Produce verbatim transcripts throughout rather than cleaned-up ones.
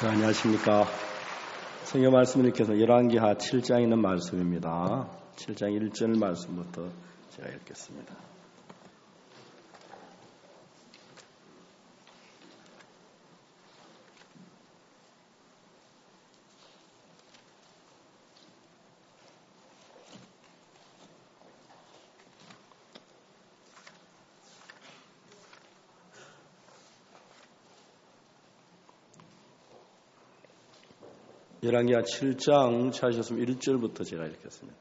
네, 안녕하십니까. 성경 말씀을 읽혀서 열왕기하 칠 장에 있는 말씀입니다. 칠 장 일 절 말씀부터 제가 읽겠습니다. 열왕기하 칠 장 찾으셨으면 일 절부터 제가 읽겠습니다.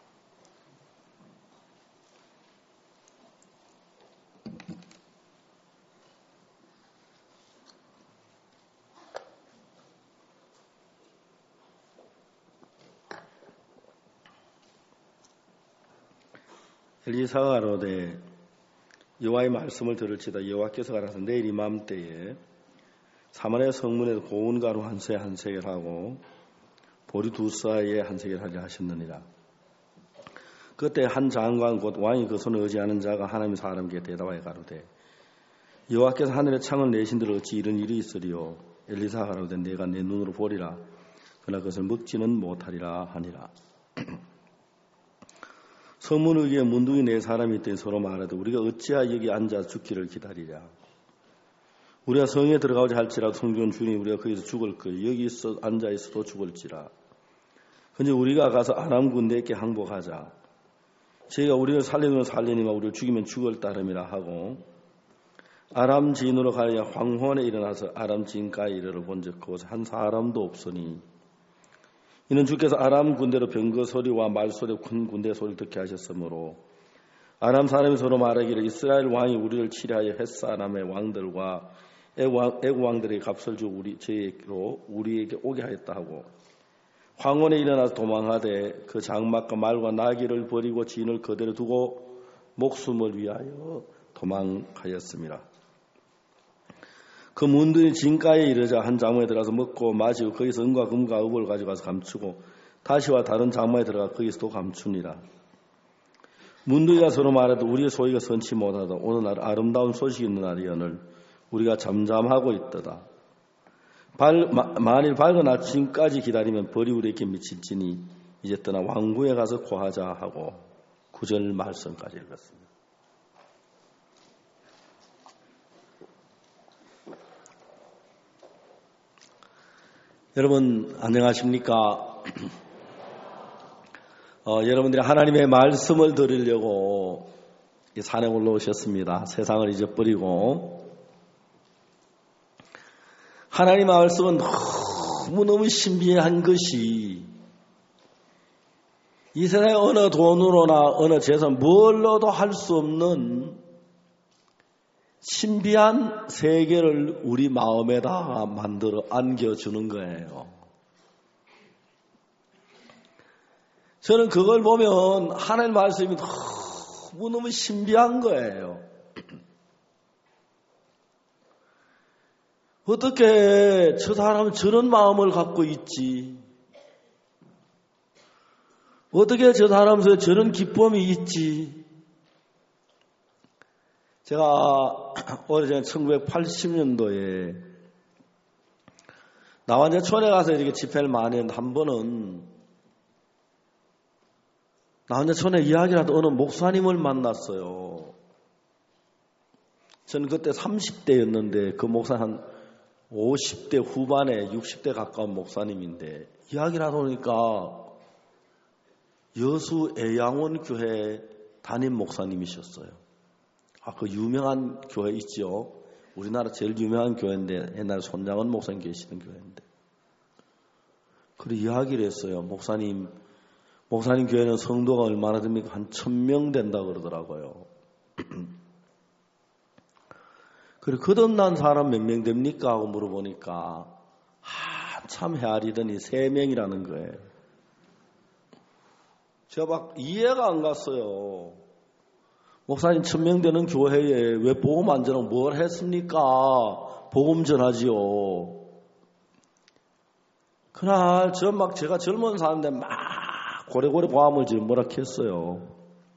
엘리사가 가로되 여호와의 말씀을 들을지다. 여호와께서 가라사 내일 이맘때에 사마리아 성문에서 고운 가루 한 세 한 세겔하고 보리 두 쌀에 한 세겔하려 하셨느니라. 그때 한 장관 곧 왕이 그 손에 의지하는 자가 하나님의 사람에게 대답하여 가로되 여호와께서 하늘의 창을 내신들 어찌 이런 일이 있으리요. 엘리사가 가로되 내가 내 눈으로 보리라. 그러나 그것을 먹지는 못하리라 하니라. 성문 위에 문둥이 네 사람이 있더니 서로 말하되 우리가 어찌하여 여기 앉아 죽기를 기다리랴. 우리가 성에 들어가고자 할지라도 성전 주니 우리가 거기서 죽을 거요. 여기 있어 앉아 있어도 죽을지라. 근데 우리가 가서 아람 군대에게 항복하자. 저희가 우리를 살리면 살리니마 우리를 죽이면 죽을 따름이라 하고 아람 지인으로 가야 황혼에 일어나서 아람 지인가에 이르러 본즉 그곳에 한 사람도 없으니 이는 주께서 아람 군대로 병거 소리와 말 소리 큰 군대 소리를 듣게 하셨으므로 아람 사람이 서로 말하기를 이스라엘 왕이 우리를 치려하여 햇사람의 왕들과 애국왕들의 값을 주고 우리 저희로 우리에게 오게 하였다 하고 황혼에 일어나서 도망하되 그 장막과 말과 나귀를 버리고 진을 그대로 두고 목숨을 위하여 도망하였습니다. 그 문둥이 진가에 이르자 한 장막에 들어가서 먹고 마시고 거기서 은과 금과 의복을 가져가서 감추고 다시와 다른 장막에 들어가 거기서 또 감추니라. 문둥이가 서로 말하되 우리의 소리가 선치 못하다. 오늘 날 아름다운 소식이 있는 날이여늘 우리가 잠잠하고 있도다. 발, 마, 만일 밝은 아침까지 기다리면 벌이 우리에게 미칠지니 이제 떠나 왕궁에 가서 고하자 하고 구절 말씀까지 읽었습니다. 여러분 안녕하십니까? 어, 여러분들이 하나님의 말씀을 들으려고 이 산에 올라오셨습니다. 세상을 잊어버리고 하나님의 말씀은 너무너무 신비한 것이 이 세상에 어느 돈으로나 어느 재산 뭘로도 할 수 없는 신비한 세계를 우리 마음에다 만들어 안겨주는 거예요. 저는 그걸 보면 하나님의 말씀이 너무너무 신비한 거예요. 어떻게 저 사람은 저런 마음을 갖고 있지? 어떻게 저 사람에서 저런 기쁨이 있지? 제가 오래전에 천구백팔십 년도에 나환자촌에 가서 이렇게 집회를 많이 했는데 한 번은 나환자촌에 이야기라도 어느 목사님을 만났어요. 저는 그때 삼십 대였는데 그 목사 한 오십 대 후반에 육십 대 가까운 목사님인데 이야기를 하다 보니까 여수 애양원 교회 담임 목사님이셨어요. 아, 그 유명한 교회 있죠. 우리나라 제일 유명한 교회인데 옛날에 손장원 목사님 계시던 교회인데 그리고 이야기를 했어요. 목사님 목사님 교회는 성도가 얼마나 됩니까? 한 천 명 된다 그러더라고요. 그리고 거듭난 사람 몇 명 됩니까? 하고 물어보니까 한참 헤아리더니 세 명이라는 거예요. 제가 막 이해가 안 갔어요. 목사님 천 명 되는 교회에 왜 복음 안 전하고 뭘 했습니까? 복음 전하지요. 그날 저 막 제가 젊은 사람인데 막 고래고래 보함을 지금 뭐라 했어요.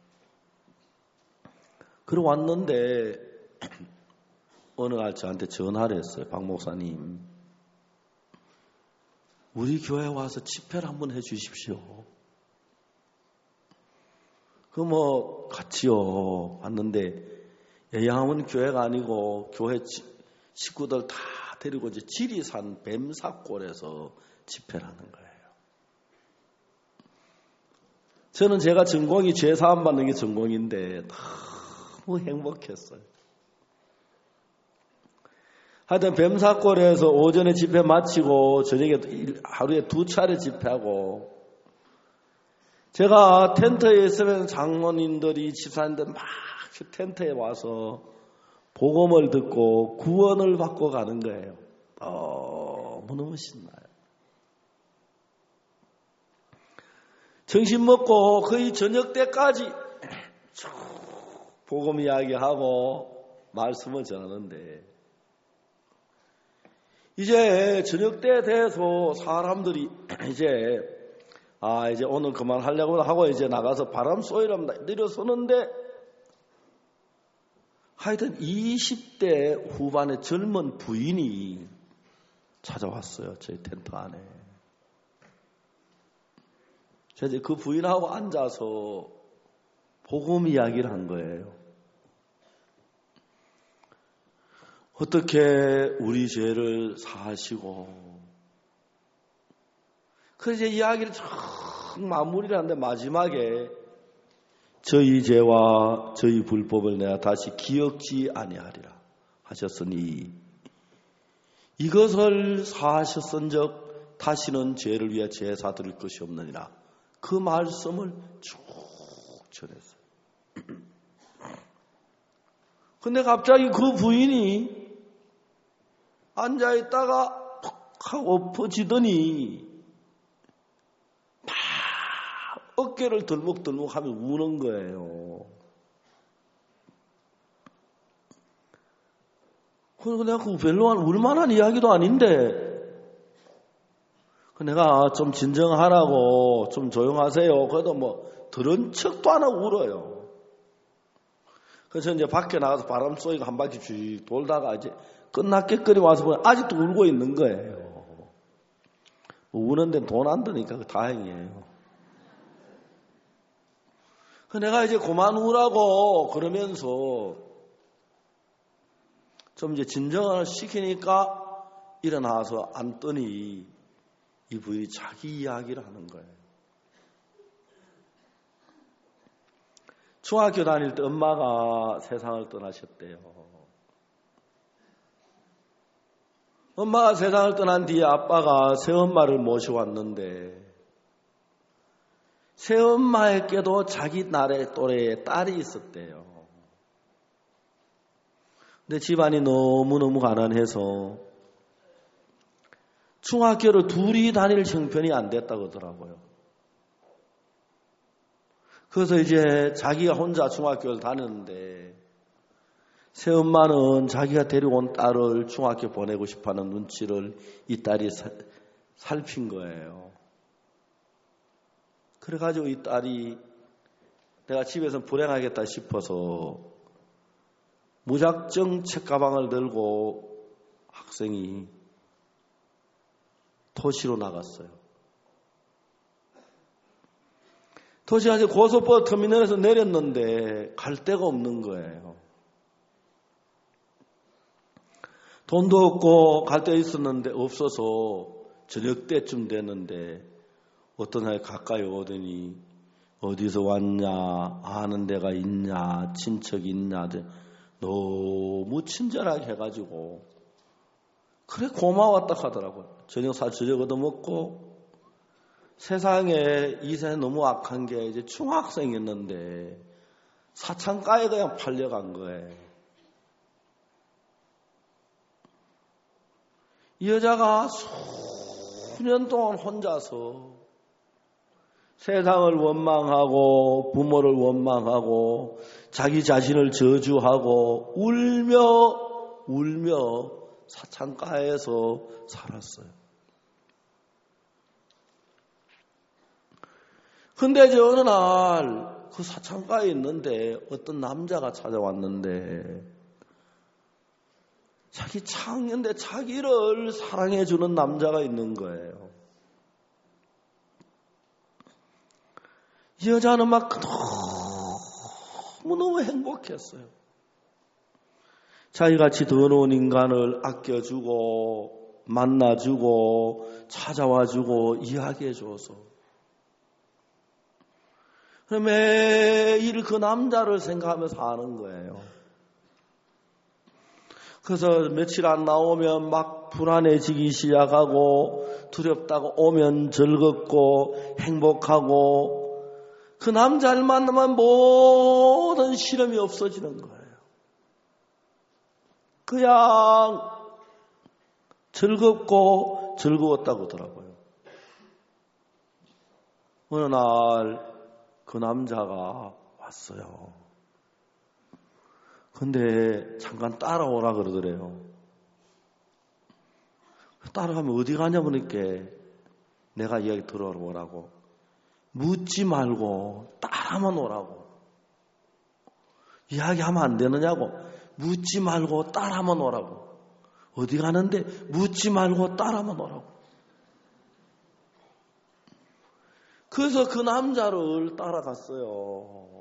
그러고 왔는데 어느 날 저한테 전화를 했어요. 박 목사님 우리 교회 와서 집회를 한번 해 주십시오. 그 뭐 같이요 왔는데 예양은 교회가 아니고 교회 식구들 다 데리고 이제 지리산 뱀사골에서 집회를 하는 거예요. 저는 제가 전공이 죄사함 받는 게 전공인데 너무 행복했어요. 하여튼 뱀사골에서 오전에 집회 마치고 저녁에 하루에 두 차례 집회하고 제가 텐트에 있으면 장로님들이 집사님들 막 텐트에 와서 복음을 듣고 구원을 받고 가는 거예요. 너무너무 신나요. 점심 먹고 거의 저녁 때까지 쭉 복음 이야기하고 말씀을 전하는데 이제 저녁 때 돼서 사람들이 이제 아 이제 오늘 그만하려고 하고 이제 나가서 바람 쏘이랍니다. 내려서는데 하여튼 이십 대 후반의 젊은 부인이 찾아왔어요. 저희 텐트 안에. 제가 이제 그 부인하고 앉아서 복음 이야기를 한 거예요. 어떻게 우리 죄를 사하시고 그래서 이제 이야기를 쭉 마무리를 하는데 마지막에 저희 죄와 저희 불법을 내가 다시 기억지 아니하리라 하셨으니 이것을 사하셨은즉 다시는 죄를 위해 제사 드릴 것이 없느니라. 그 말씀을 쭉 전했어요. 근데 갑자기 그 부인이 앉아있다가 푹 하고 엎어지더니 막 어깨를 덜먹덜먹 하며 우는 거예요. 그래서 내가 그 별로 울만한 이야기도 아닌데 내가 좀 진정하라고 좀 조용하세요. 그래도 뭐 들은 척도 안 하고 울어요. 그래서 이제 밖에 나가서 바람 쏘이고 한 바퀴 쭉 돌다가 이제 끝났겠거니 와서 보면 아직도 울고 있는 거예요. 우는 데는 돈 안 드니까 다행이에요. 내가 이제 그만 우라고 그러면서 좀 이제 진정을 시키니까 일어나서 앉더니 이 부인이 자기 이야기를 하는 거예요. 중학교 다닐 때 엄마가 세상을 떠나셨대요. 엄마가 세상을 떠난 뒤에 아빠가 새엄마를 모셔왔는데 새엄마에게도 자기 나라의 또래의 딸이 있었대요. 근데 집안이 너무너무 가난해서 중학교를 둘이 다닐 형편이 안 됐다고 하더라고요. 그래서 이제 자기가 혼자 중학교를 다녔는데 새엄마는 자기가 데리고 온 딸을 중학교 보내고 싶어하는 눈치를 이 딸이 사, 살핀 거예요. 그래가지고 이 딸이 내가 집에서 불행하겠다 싶어서 무작정 책가방을 들고 학생이 도시로 나갔어요. 도시가 이제 고속버스 터미널에서 내렸는데 갈 데가 없는 거예요. 돈도 없고 갈 데 있었는데 없어서 저녁 때쯤 됐는데 어떤 사람이 가까이 오더니 어디서 왔냐, 아는 데가 있냐, 친척이 있냐 너무 친절하게 해가지고 그래 고마웠다 하더라고요. 저녁 사 저녁 얻어먹고 세상에 이 세상에 너무 악한 게 이제 중학생이었는데 사창가에 그냥 팔려간 거예요. 이 여자가 수년 동안 혼자서 세상을 원망하고 부모를 원망하고 자기 자신을 저주하고 울며 울며 사창가에서 살았어요. 근데 이제 어느 날 그 사창가에 있는데 어떤 남자가 찾아왔는데 자기 창년대 자기를 사랑해주는 남자가 있는 거예요. 이 여자는 막 너무너무 행복했어요. 자기같이 더러운 인간을 아껴주고 만나주고 찾아와주고 이야기해줘서 매일 그 남자를 생각하며 사는 거예요. 그래서 며칠 안 나오면 막 불안해지기 시작하고 두렵다고 오면 즐겁고 행복하고 그 남자를 만나면 모든 시름이 없어지는 거예요. 그냥 즐겁고 즐거웠다고 하더라고요. 어느 날 그 남자가 왔어요. 근데 잠깐 따라오라 그러더래요. 따라가면 어디 가냐고 그러니까 내가 이야기 들어오라고. 묻지 말고 따라만 오라고. 이야기하면 안 되느냐고. 묻지 말고 따라만 오라고. 어디 가는데 묻지 말고 따라만 오라고. 그래서 그 남자를 따라갔어요.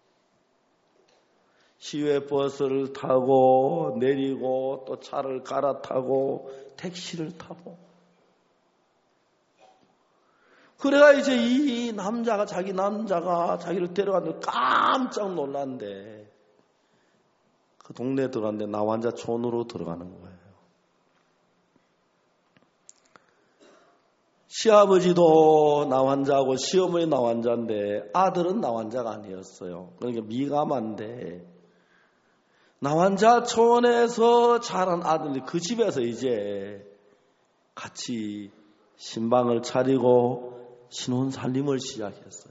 시외버스를 타고 내리고 또 차를 갈아타고 택시를 타고. 그래가 이제 이 남자가 자기 남자가 자기를 데려갔는데 깜짝 놀란데 그 동네에 들어갔는데 나환자 촌으로 들어가는 거예요. 시아버지도 나환자고 시어머니 나환자인데 아들은 나환자가 아니었어요. 그러니까 미감한데 나환자 촌에서 자란 아들이 그 집에서 이제 같이 신방을 차리고 신혼 살림을 시작했어요.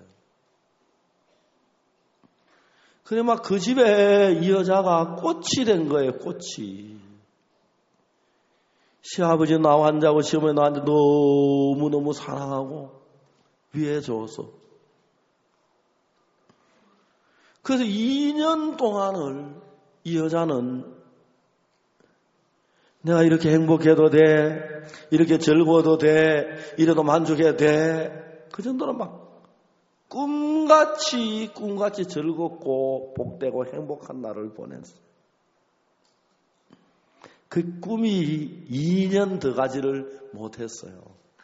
그래 막 그 집에 이 여자가 꽃이 된 거예요. 꽃이. 시아버지 나환자고 시어머니 나한테 너무너무 사랑하고 위해줘서. 그래서 이 년 동안을 이 여자는 내가 이렇게 행복해도 돼, 이렇게 즐거워도 돼, 이래도 만족해도 돼. 그 정도로 막 꿈같이 꿈같이 즐겁고 복되고 행복한 날을 보냈어요. 그 꿈이 이 년 더 가지를 못했어요.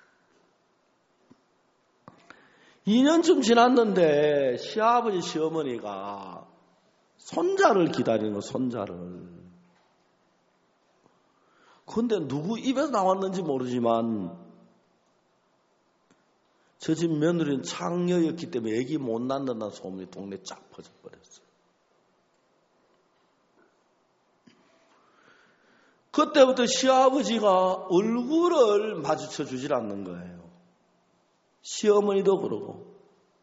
이 년쯤 지났는데 시아버지 시어머니가 손자를 기다리는 거, 손자를. 그런데 누구 입에서 나왔는지 모르지만 저 집 며느리는 창녀였기 때문에 애기 못 낳는다는 소문이 동네에 쫙 퍼져버렸어요. 그때부터 시아버지가 얼굴을 마주쳐 주질 않는 거예요. 시어머니도 그러고.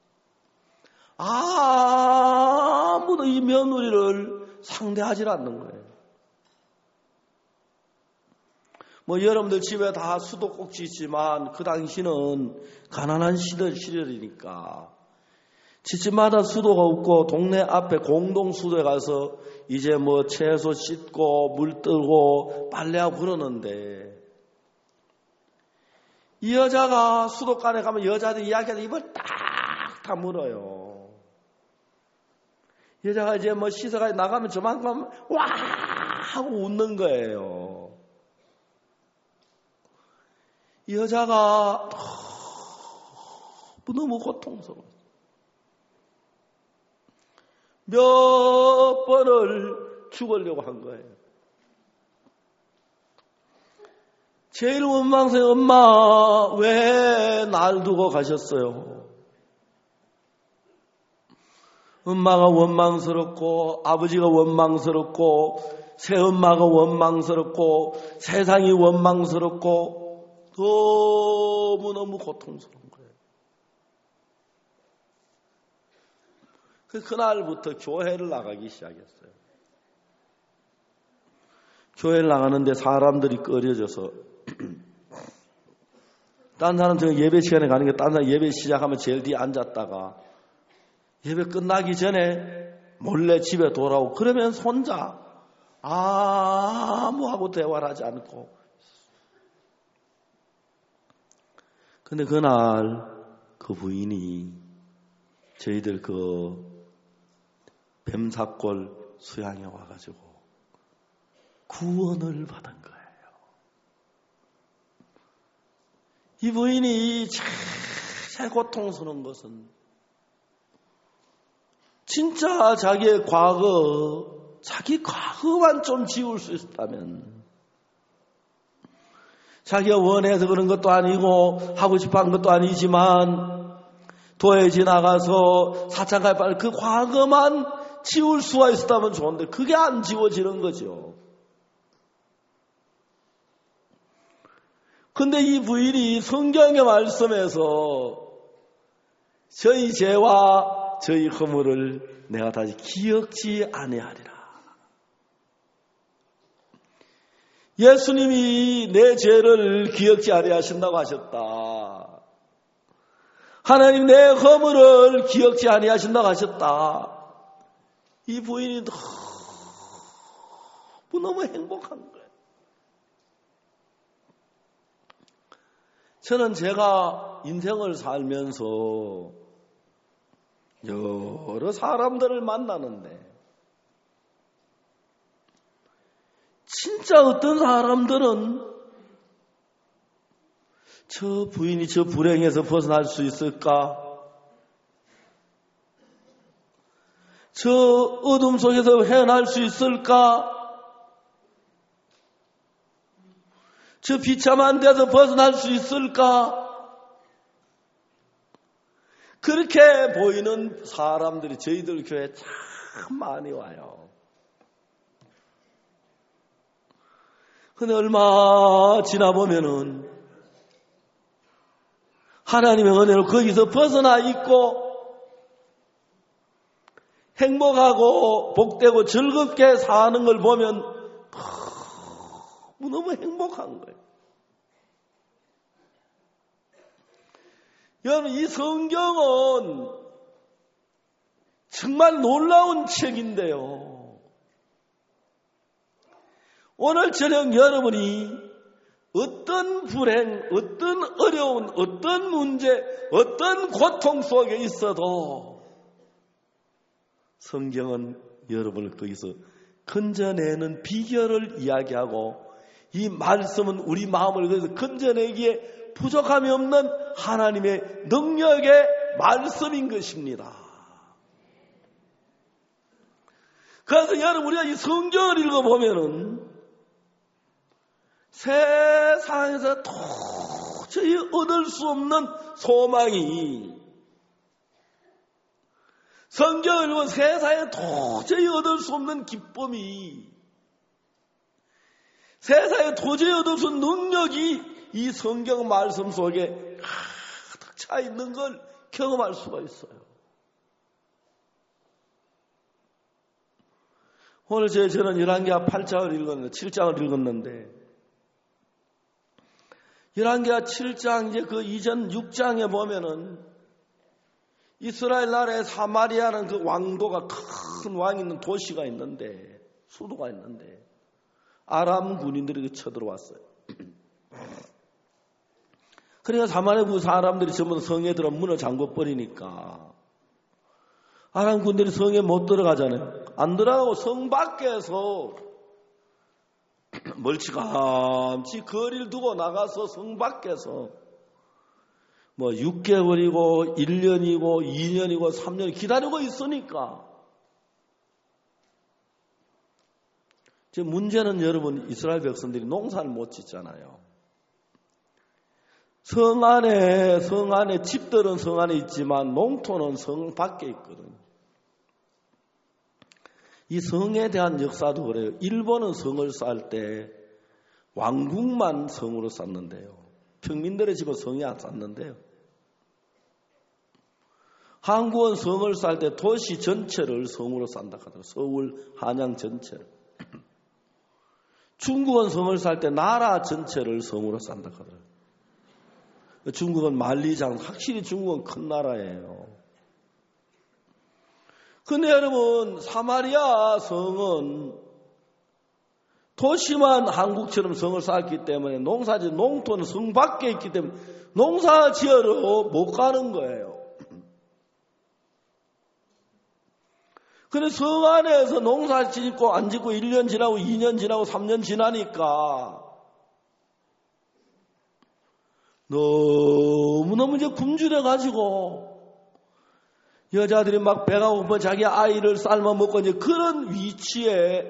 아무도 이 며느리를 상대하지 않는 거예요. 뭐 여러분들 집에 다 수도꼭지 있지만 그 당시는 가난한 시절, 시절이니까 집집마다 수도가 없고 동네 앞에 공동 수도에 가서 이제 뭐 채소 씻고 물 뜨고 빨래하고 그러는데 이 여자가 수도관에 가면 여자들 이야기하다 입을 딱 다물어요. 여자가 이제 뭐 씻어가 나가면 저만큼 와 하고 웃는 거예요. 이 여자가 너무 고통스러워. 몇 번을 죽으려고 한 거예요. 제일 원망스러워. 엄마 왜 날 두고 가셨어요? 엄마가 원망스럽고 아버지가 원망스럽고 새엄마가 원망스럽고 세상이 원망스럽고 너무너무 고통스러운 거예요. 그날부터 교회를 나가기 시작했어요. 교회를 나가는데 사람들이 꺼려져서 딴 사람들은 예배 시간에 가는 게 딴 사람 예배 시작하면 제일 뒤에 앉았다가 예배 끝나기 전에 몰래 집에 돌아오고 그러면 혼자 아무하고 대화를 하지 않고. 근데 그날 그 부인이 저희들 그 뱀사골 수양에 와가지고 구원을 받은 거예요. 이 부인이 제일 고통스러운 것은 진짜 자기의 과거, 자기 과거만 좀 지울 수 있었다면, 자기가 원해서 그런 것도 아니고 하고 싶어한 것도 아니지만 도에 지나가서 사창갈 빨리 그 과거만 지울 수가 있었다면 좋은데 그게 안 지워지는 거죠. 근데 이 부인이 성경의 말씀에서 저희 죄와 저희 허물을 내가 다시 기억지 아니하리라. 예수님이 내 죄를 기억지 아니하신다고 하셨다. 하나님 내 허물을 기억지 아니하신다고 하셨다. 이 부인이 너무 행복한 거예요. 저는 제가 인생을 살면서 여러 사람들을 만나는데 진짜 어떤 사람들은 저 부인이 저 불행에서 벗어날 수 있을까? 저 어둠 속에서 헤어날 수 있을까? 저 비참한 데서 벗어날 수 있을까? 그렇게 보이는 사람들이 저희들 교회에 참 많이 와요. 근데 얼마 지나보면은 하나님의 은혜로 거기서 벗어나 있고 행복하고 복되고 즐겁게 사는 걸 보면 너무 행복한 거예요. 여러분, 이 성경은 정말 놀라운 책인데요. 오늘 저녁 여러분이 어떤 불행, 어떤 어려운, 어떤 문제, 어떤 고통 속에 있어도 성경은 여러분을 거기서 건져내는 비결을 이야기하고 이 말씀은 우리 마음을 거기서 건져내기에 부족함이 없는 하나님의 능력의 말씀인 것입니다. 그래서 여러분 우리가 이 성경을 읽어보면은 세상에서 도저히 얻을 수 없는 소망이, 성경을 읽으면 세상에 도저히 얻을 수 없는 기쁨이, 세상에 도저히 얻을 수 없는 능력이 이 성경 말씀 속에 가득 차 있는 걸 경험할 수가 있어요. 오늘 제 저는 열왕기하 팔 장을 읽었는데, 칠 장을 읽었는데, 열왕기하 칠 장 이제 그 이전 육 장에 보면은 이스라엘 나라의 사마리아는 그 왕도가 큰 왕이 있는 도시가 있는데, 수도가 있는데 아람 군인들이 쳐들어왔어요. 그러니까 사마리아 그 사람들이 전부 성에 들어 문을 잠궈버리니까 아람 군들이 성에 못 들어가잖아요. 안 들어가고 성 밖에서 멀찌감치 거리를 두고 나가서 성 밖에서 뭐 육 개월이고 일 년이고 이 년이고 삼 년 기다리고 있으니까. 지금 문제는 여러분 이스라엘 백성들이 농사를 못 짓잖아요. 성 안에, 성 안에, 집들은 성 안에 있지만 농토는 성 밖에 있거든. 이 성에 대한 역사도 그래요. 일본은 성을 쌓을 때 왕국만 성으로 쌓는데요. 평민들의 집은 성이 안 쌓는데요. 한국은 성을 쌓을 때 도시 전체를 성으로 쌓는다 하더라고요. 서울, 한양 전체를. 중국은 성을 쌓을 때 나라 전체를 성으로 쌓는다 하더라고요. 중국은 만리장, 확실히 중국은 큰 나라예요. 근데 여러분, 사마리아 성은 도시만 한국처럼 성을 쌓았기 때문에 농사지, 농토는 성 밖에 있기 때문에 농사 지으러 못 가는 거예요. 그래 성 안에서 농사 짓고 안 짓고 일 년 지나고 이 년 지나고 삼 년 지나니까 너무너무 이제 굶주려가지고 여자들이 막 배가 고파 자기 아이를 삶아 먹고 이제 그런 위치에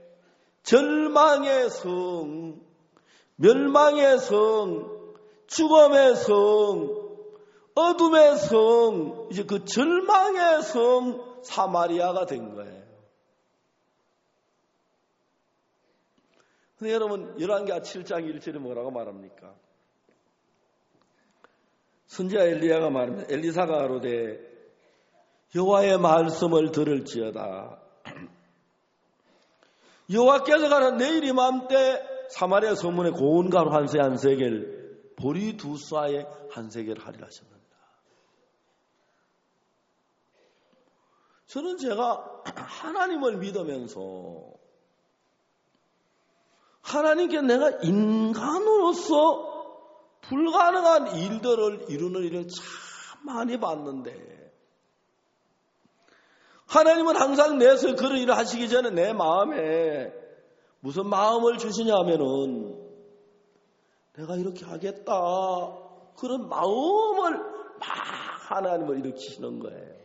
절망의 성, 멸망의 성, 죽음의 성, 어둠의 성, 이제 그 절망의 성 사마리아가 된 거예요. 근데 여러분 열왕기하 칠 장 일 절에 뭐라고 말합니까? 선지자 엘리야가 말합니다. 엘리사가 가로되 여호와의 말씀을 들을지어다. 여호와께서 가는 내일 이맘때 사마리아 성문에 고운 가루 한 세 한 세겔 보리 두 쏴에 한 세겔 하리라 하셨습니다. 저는 제가 하나님을 믿으면서 하나님께 내가 인간으로서 불가능한 일들을 이루는 일을 참 많이 봤는데 하나님은 항상 내서 그런 일을 하시기 전에 내 마음에 무슨 마음을 주시냐 하면은 내가 이렇게 하겠다 그런 마음을 막 하나님을 일으키시는 거예요.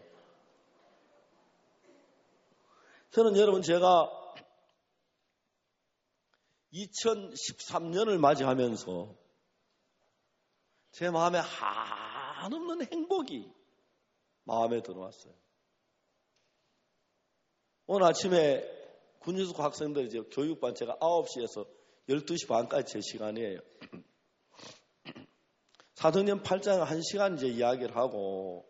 저는 여러분 제가 이천십삼 년을 맞이하면서 제 마음에 한없는 행복이 마음에 들어왔어요. 오늘 아침에 군유숙 학생들 이제 교육반 제가 아홉 시에서 열두 시 반까지 제 시간이에요. 사도행전 팔 장 한 시간 이제 이야기를 하고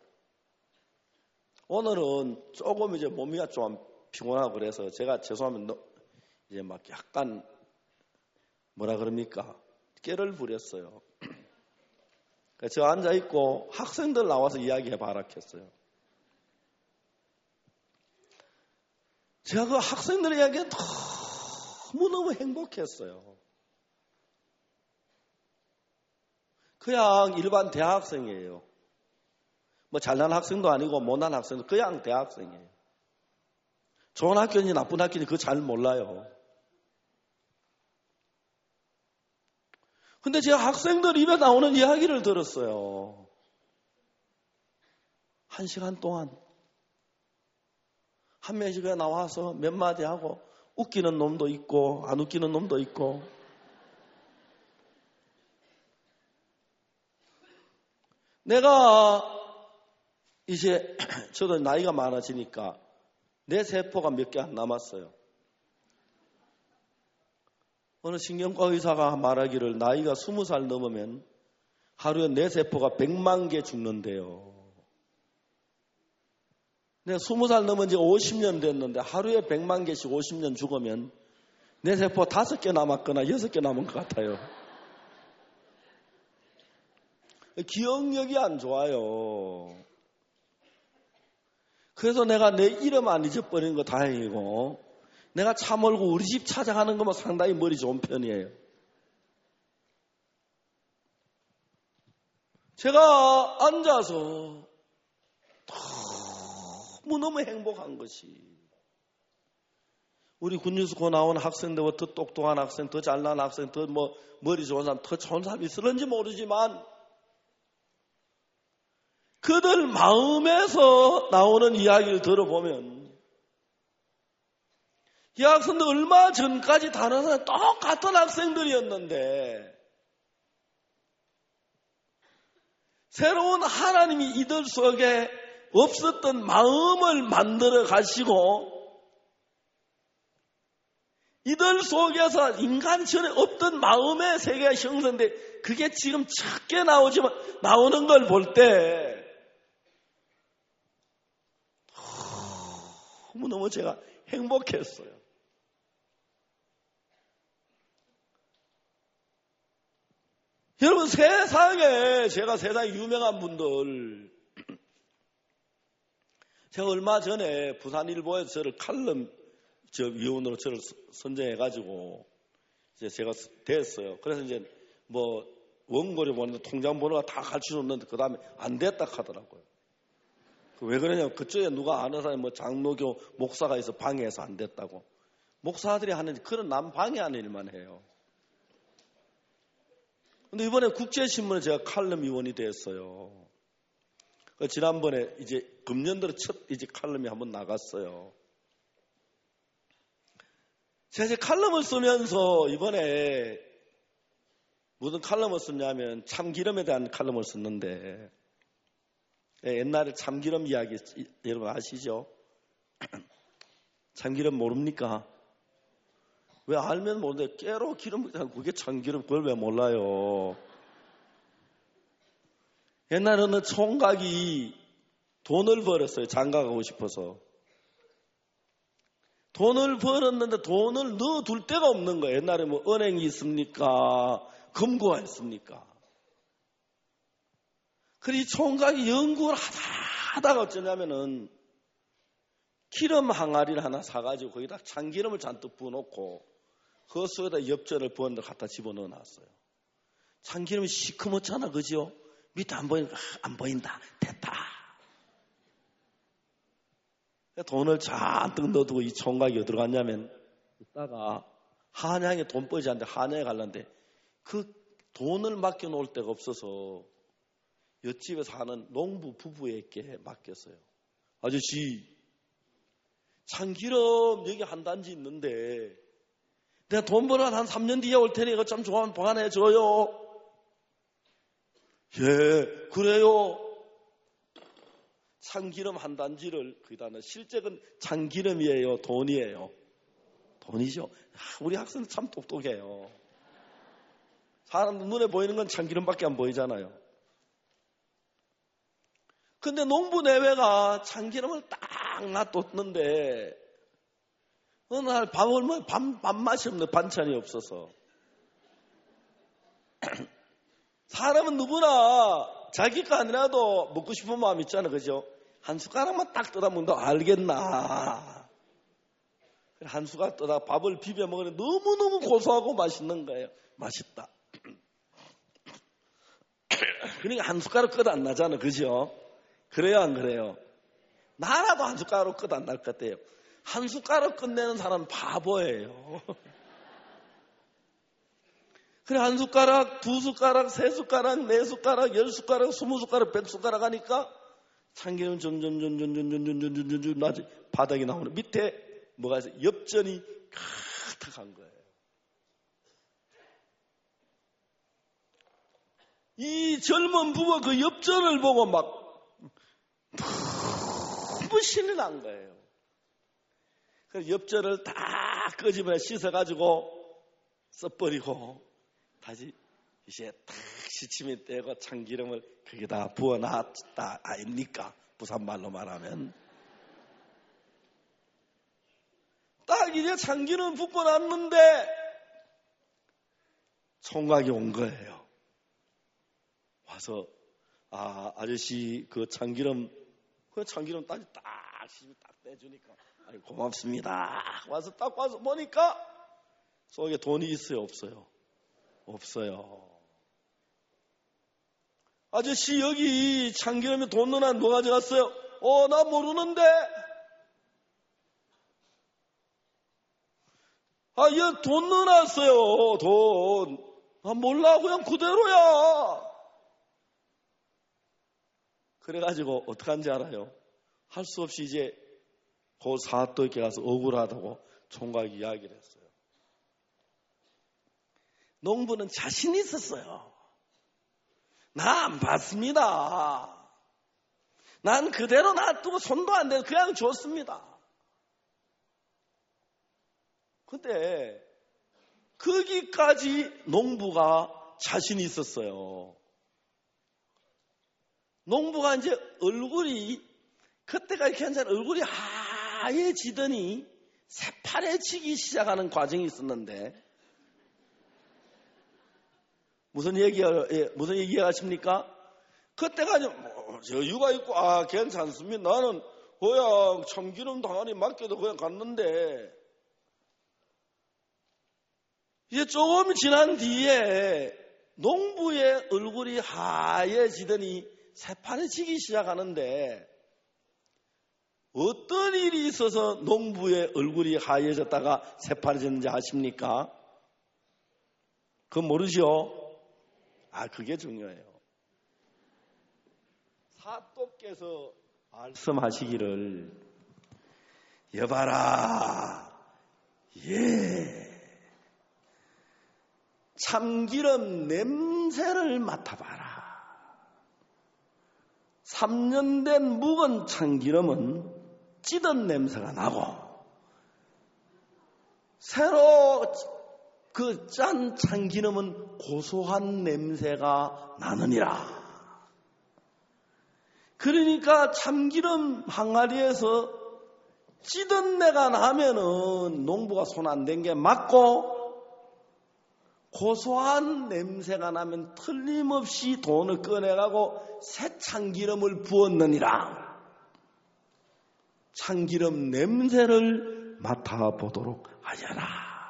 오늘은 조금 이제 몸이 좀 피곤하고 그래서 제가 죄송하면 너, 이제 막 약간 뭐라 그럽니까? 깨를 부렸어요. 저 앉아있고 학생들 나와서 이야기해봐라 했어요. 제가 그 학생들 이야기에 너무너무 행복했어요. 그냥 일반 대학생이에요. 뭐 잘난 학생도 아니고 못난 학생도 그냥 대학생이에요. 좋은 학교인지 나쁜 학교인지 그거 잘 몰라요. 근데 제가 학생들 입에 나오는 이야기를 들었어요. 한 시간 동안 한 명씩 나와서 몇 마디 하고 웃기는 놈도 있고 안 웃기는 놈도 있고 내가 이제 저도 나이가 많아지니까 내 세포가 몇 개 안 남았어요. 어느 신경과 의사가 말하기를 나이가 스무 살 넘으면 하루에 내 세포가 백만 개 죽는데요. 내가 스무 살 넘은 지 오십 년 됐는데 하루에 백만 개씩 오십 년 죽으면 내 세포 다섯 개 남았거나 여섯 개 남은 것 같아요. 기억력이 안 좋아요. 그래서 내가 내 이름 안 잊어버린 거 다행이고 내가 차 몰고 우리 집 찾아가는 거면 상당히 머리 좋은 편이에요. 제가 앉아서 너무너무 행복한 것이 우리 군유수고 나온 학생들보다 더 똑똑한 학생, 더 잘난 학생, 더 뭐 머리 좋은 사람, 더 좋은 사람이 있을는지 모르지만 그들 마음에서 나오는 이야기를 들어보면 이 학생들 얼마 전까지 다른 사람 똑같은 학생들이었는데 새로운 하나님이 이들 속에 없었던 마음을 만들어 가시고 이들 속에서 인간 전에 없던 마음의 세계가 형성돼 그게 지금 작게 나오지만 나오는 걸 볼 때 너무너무 제가 행복했어요. 여러분 세상에 제가 세상에 유명한 분들 제가 얼마 전에 부산일보에서 저를 칼럼 저 위원으로 저를 선정해가지고 이제 제가 됐어요. 그래서 이제 뭐 원고를 보는데 통장 번호가 다 가르쳐줬는데 그 다음에 안 됐다 하더라고요. 왜 그러냐? 그쪽에 누가 아는 사람이 뭐 장로교 목사가 있어 방해해서 안 됐다고. 목사들이 하는 그런 남 방해하는 일만 해요. 근데 이번에 국제신문에 제가 칼럼 위원이 됐어요. 지난번에 이제 금년도에 첫 이제 칼럼이 한번 나갔어요. 제가 이제 칼럼을 쓰면서 이번에 무슨 칼럼을 썼냐면 참기름에 대한 칼럼을 썼는데, 옛날에 참기름 이야기 여러분 아시죠? 참기름 모릅니까? 왜 알면 모르는데 깨로 기름 그게 참기름 그걸 왜 몰라요? 옛날에 어느 총각이 돈을 벌었어요. 장가가고 싶어서. 돈을 벌었는데 돈을 넣어둘 데가 없는 거예요. 옛날에 뭐 은행이 있습니까? 금고가 있습니까? 그래서 이 총각이 연구를 하다 하다가 어쩌냐면은 기름 항아리를 하나 사가지고 거기다 참기름을 잔뜩 부어놓고 그 속에다 엽전을 부었는데 갖다 집어넣어 놨어요. 참기름이 시커멓잖아, 그죠? 밑에 안 보이니까 안 보인다. 됐다. 돈을 잔뜩 넣어두고 이 총각이 어디로 갔냐면 이따가 한양에 돈벌지 않는데 한양에 갈란데 그 돈을 맡겨놓을 데가 없어서 옆집에 사는 농부 부부에게 맡겼어요. 아저씨, 참기름 여기 한 단지 있는데 내가 돈 벌어 한 삼 년 뒤에 올 테니 이거 좀 좋아하면 보관해줘요. 예, 그래요. 참기름 한 단지를 거기다 넣어. 실제 건 참기름이에요, 돈이에요? 돈이죠. 우리 학생들 참 똑똑해요. 사람 눈에 보이는 건 참기름밖에 안 보이잖아요. 근데 농부 내외가 참기름을 딱 놔뒀는데 어느 날 밥을 뭐 밥, 밥맛이 없네. 반찬이 없어서. 사람은 누구나 자기 거 아니라도 먹고 싶은 마음 있잖아, 그죠? 한 숟가락만 딱 떠다 먹는다 알겠나? 한 숟가락 떠다 밥을 비벼 먹으니 너무너무 고소하고 맛있는 거예요. 맛있다. 그러니까 한 숟가락 끝 안 나잖아, 그죠? 그래요, 안 그래요? 나라도 한 숟가락 끝 안 날 것 같아요. 한 숟가락 끝내는 사람은 바보예요. 그래, 한 숟가락, 두 숟가락, 세 숟가락, 네 숟가락, 열 숟가락, 스무 숟가락, 백 숟가락 하니까 참기름 점점, 점점, 점점, 점점, 점점, 점점, 나지 바닥이 나오는 밑에 뭐가 있어요? 엽전이 가득한 거예요. 이 젊은 부부가 그 엽전을 보고 막 너무 신이 난 거예요. 그래서 엽전을 다 끄집어내 씻어가지고 써버리고 다시 이제 탁 시침이 떼고 참기름을 거기다 부어놨다 아닙니까? 부산말로 말하면. 딱 이제 참기름 붓고 났는데 총각이 온 거예요. 와서 아 아저씨 그 참기름 그 참기름 따지 딱 시집 딱 떼주니까 아이 고맙습니다. 와서 딱 와서 보니까 속에 돈이 있어요, 없어요? 없어요. 아저씨 여기 참기름에 돈 넣어놨 누가 가져갔어요? 어, 나 모르는데. 아, 얘 돈 넣어놨어요. 돈. 아, 몰라. 그냥 그대로야. 그래가지고 어떡한지 알아요? 할 수 없이 이제 그 사또에게 가서 억울하다고 총각이 이야기를 했어요. 농부는 자신이 있었어요. 나 안 받습니다. 난 그대로 놔두고 손도 안 대고 그냥 줬습니다. 근데 거기까지 농부가 자신이 있었어요. 농부가 이제 얼굴이 그때가 이렇게 한잔 얼굴이 하얘지더니 새파래지기 시작하는 과정이 있었는데 무슨 얘기 무슨 얘기 하십니까? 그때가 이제 뭐 여유가 있고 아 괜찮습니다. 나는 그냥 참기름 당연히 맡겨도 그냥 갔는데 이제 조금 지난 뒤에 농부의 얼굴이 하얘지더니 새파래지기 시작하는데 어떤 일이 있어서 농부의 얼굴이 하얘졌다가 새파래졌는지 아십니까? 그거 모르시오? 아, 그게 중요해요. 사또께서 말씀하시기를, 여봐라, 예, 참기름 냄새를 맡아봐라. 삼 년 된 묵은 참기름은 찌든 냄새가 나고, 새로 그 짠 참기름은 고소한 냄새가 나느니라. 그러니까 참기름 항아리에서 찌든 내가 나면은 농부가 손 안 댄 게 맞고, 고소한 냄새가 나면 틀림없이 돈을 꺼내가고 새 참기름을 부었느니라. 참기름 냄새를 맡아보도록 하여라.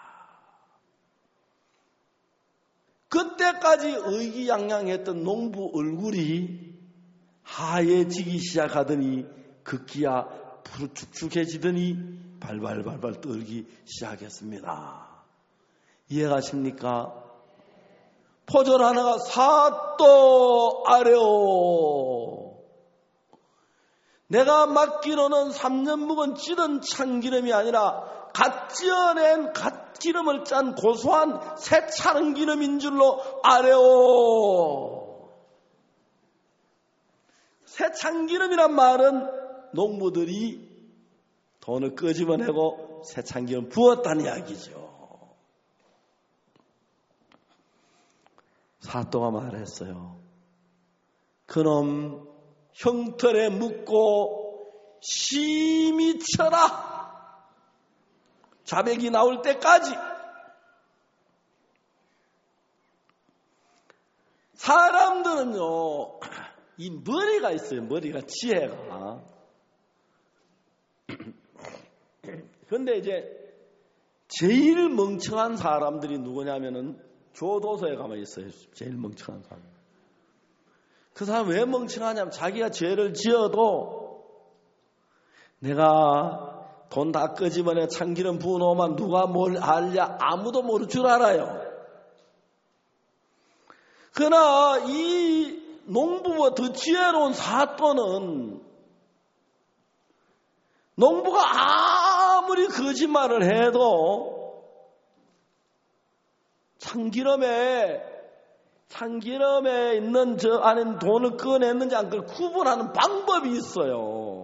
그때까지 의기양양했던 농부 얼굴이 하얘지기 시작하더니 급기야 푸르축축해지더니 발발발발 떨기 시작했습니다. 이해가십니까? 포절 하나가 사또 아래오. 내가 맡기로는 삼 년 묵은 찌든 참기름이 아니라 갓 찌어낸 갓기름을 짠 고소한 새 참기름인 줄로 아래오. 새 참기름이란 말은 농부들이 돈을 끄집어내고 새 참기름 부었다는 이야기죠. 사또가 말했어요. 그놈 형털에 묻고 심히 쳐라. 자백이 나올 때까지. 사람들은요, 이 머리가 있어요. 머리가, 지혜가. 그런데 이제 제일 멍청한 사람들이 누구냐면은 교도소에 가만히 있어요. 제일 멍청한 사람. 그 사람 왜 멍청하냐면 자기가 죄를 지어도 내가 돈 다 끄집어내 참기름 부어놓으면 누가 뭘 알냐? 아무도 모를 줄 알아요. 그러나 이 농부보다 더 지혜로운 사또는 농부가 아무리 거짓말을 해도 참기름에, 참기름에 있는 저 안에 돈을 꺼냈는지 안 그걸 구분하는 방법이 있어요.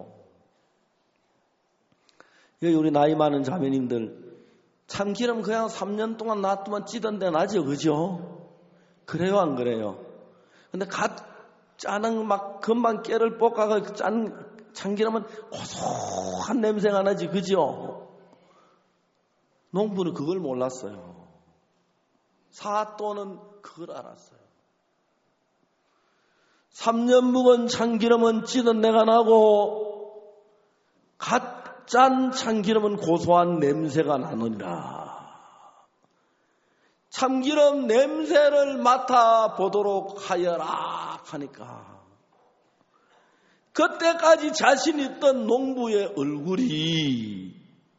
여기 우리 나이 많은 자매님들, 참기름 그냥 삼 년 동안 놔두면 찌던데 나죠, 그죠? 그래요, 안 그래요? 근데 갓 짜는 막 금방 깨를 볶아가 짠 참기름은 고소한 냄새가 나지, 그죠? 농부는 그걸 몰랐어요. 사또는 그걸 알았어요. 삼 년 묵은 참기름은 찌든 내가 나고 갓 짠 참기름은 고소한 냄새가 나느니라. 참기름 냄새를 맡아보도록 하여라 하니까 그때까지 자신 있던 농부의 얼굴이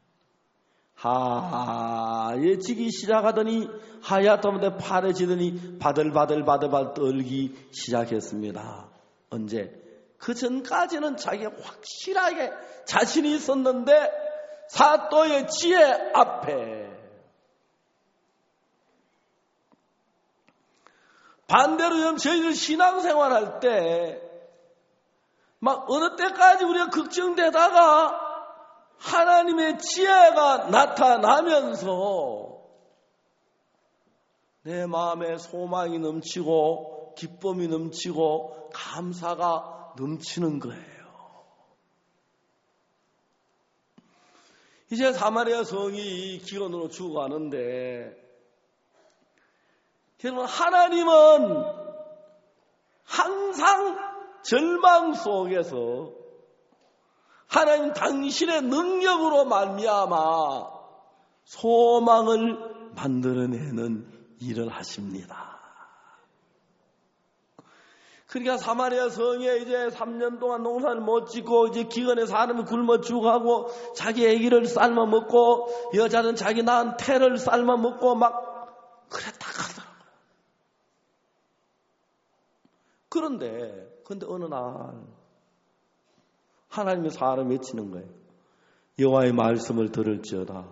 하얘지기 시작하더니 하얗다못해 파래지더니 바들바들바들바들 떨기 시작했습니다. 언제? 그 전까지는 자기가 확실하게 자신이 있었는데 사또의 지혜 앞에 반대로 저희들 신앙생활할 때 막 어느 때까지 우리가 걱정되다가 하나님의 지혜가 나타나면서 내 마음에 소망이 넘치고 기쁨이 넘치고 감사가 넘치는 거예요. 이제 사마리아 성이 기근으로 죽어가는데 여러분, 하나님은 항상 절망 속에서 하나님 당신의 능력으로 말미암아 소망을 만들어내는 일을 하십니다. 그러니까 사마리아 성에 이제 삼 년 동안 농사를 못 짓고 이제 기근에 사람이 굶어 죽어가고 자기 아기를 삶아 먹고 여자는 자기 낳은 태를 삶아 먹고 막 그랬다 하더라고요. 그런데 근데 어느 날 하나님의 사람을 외치는 거예요. 여호와의 말씀을 들을지어다.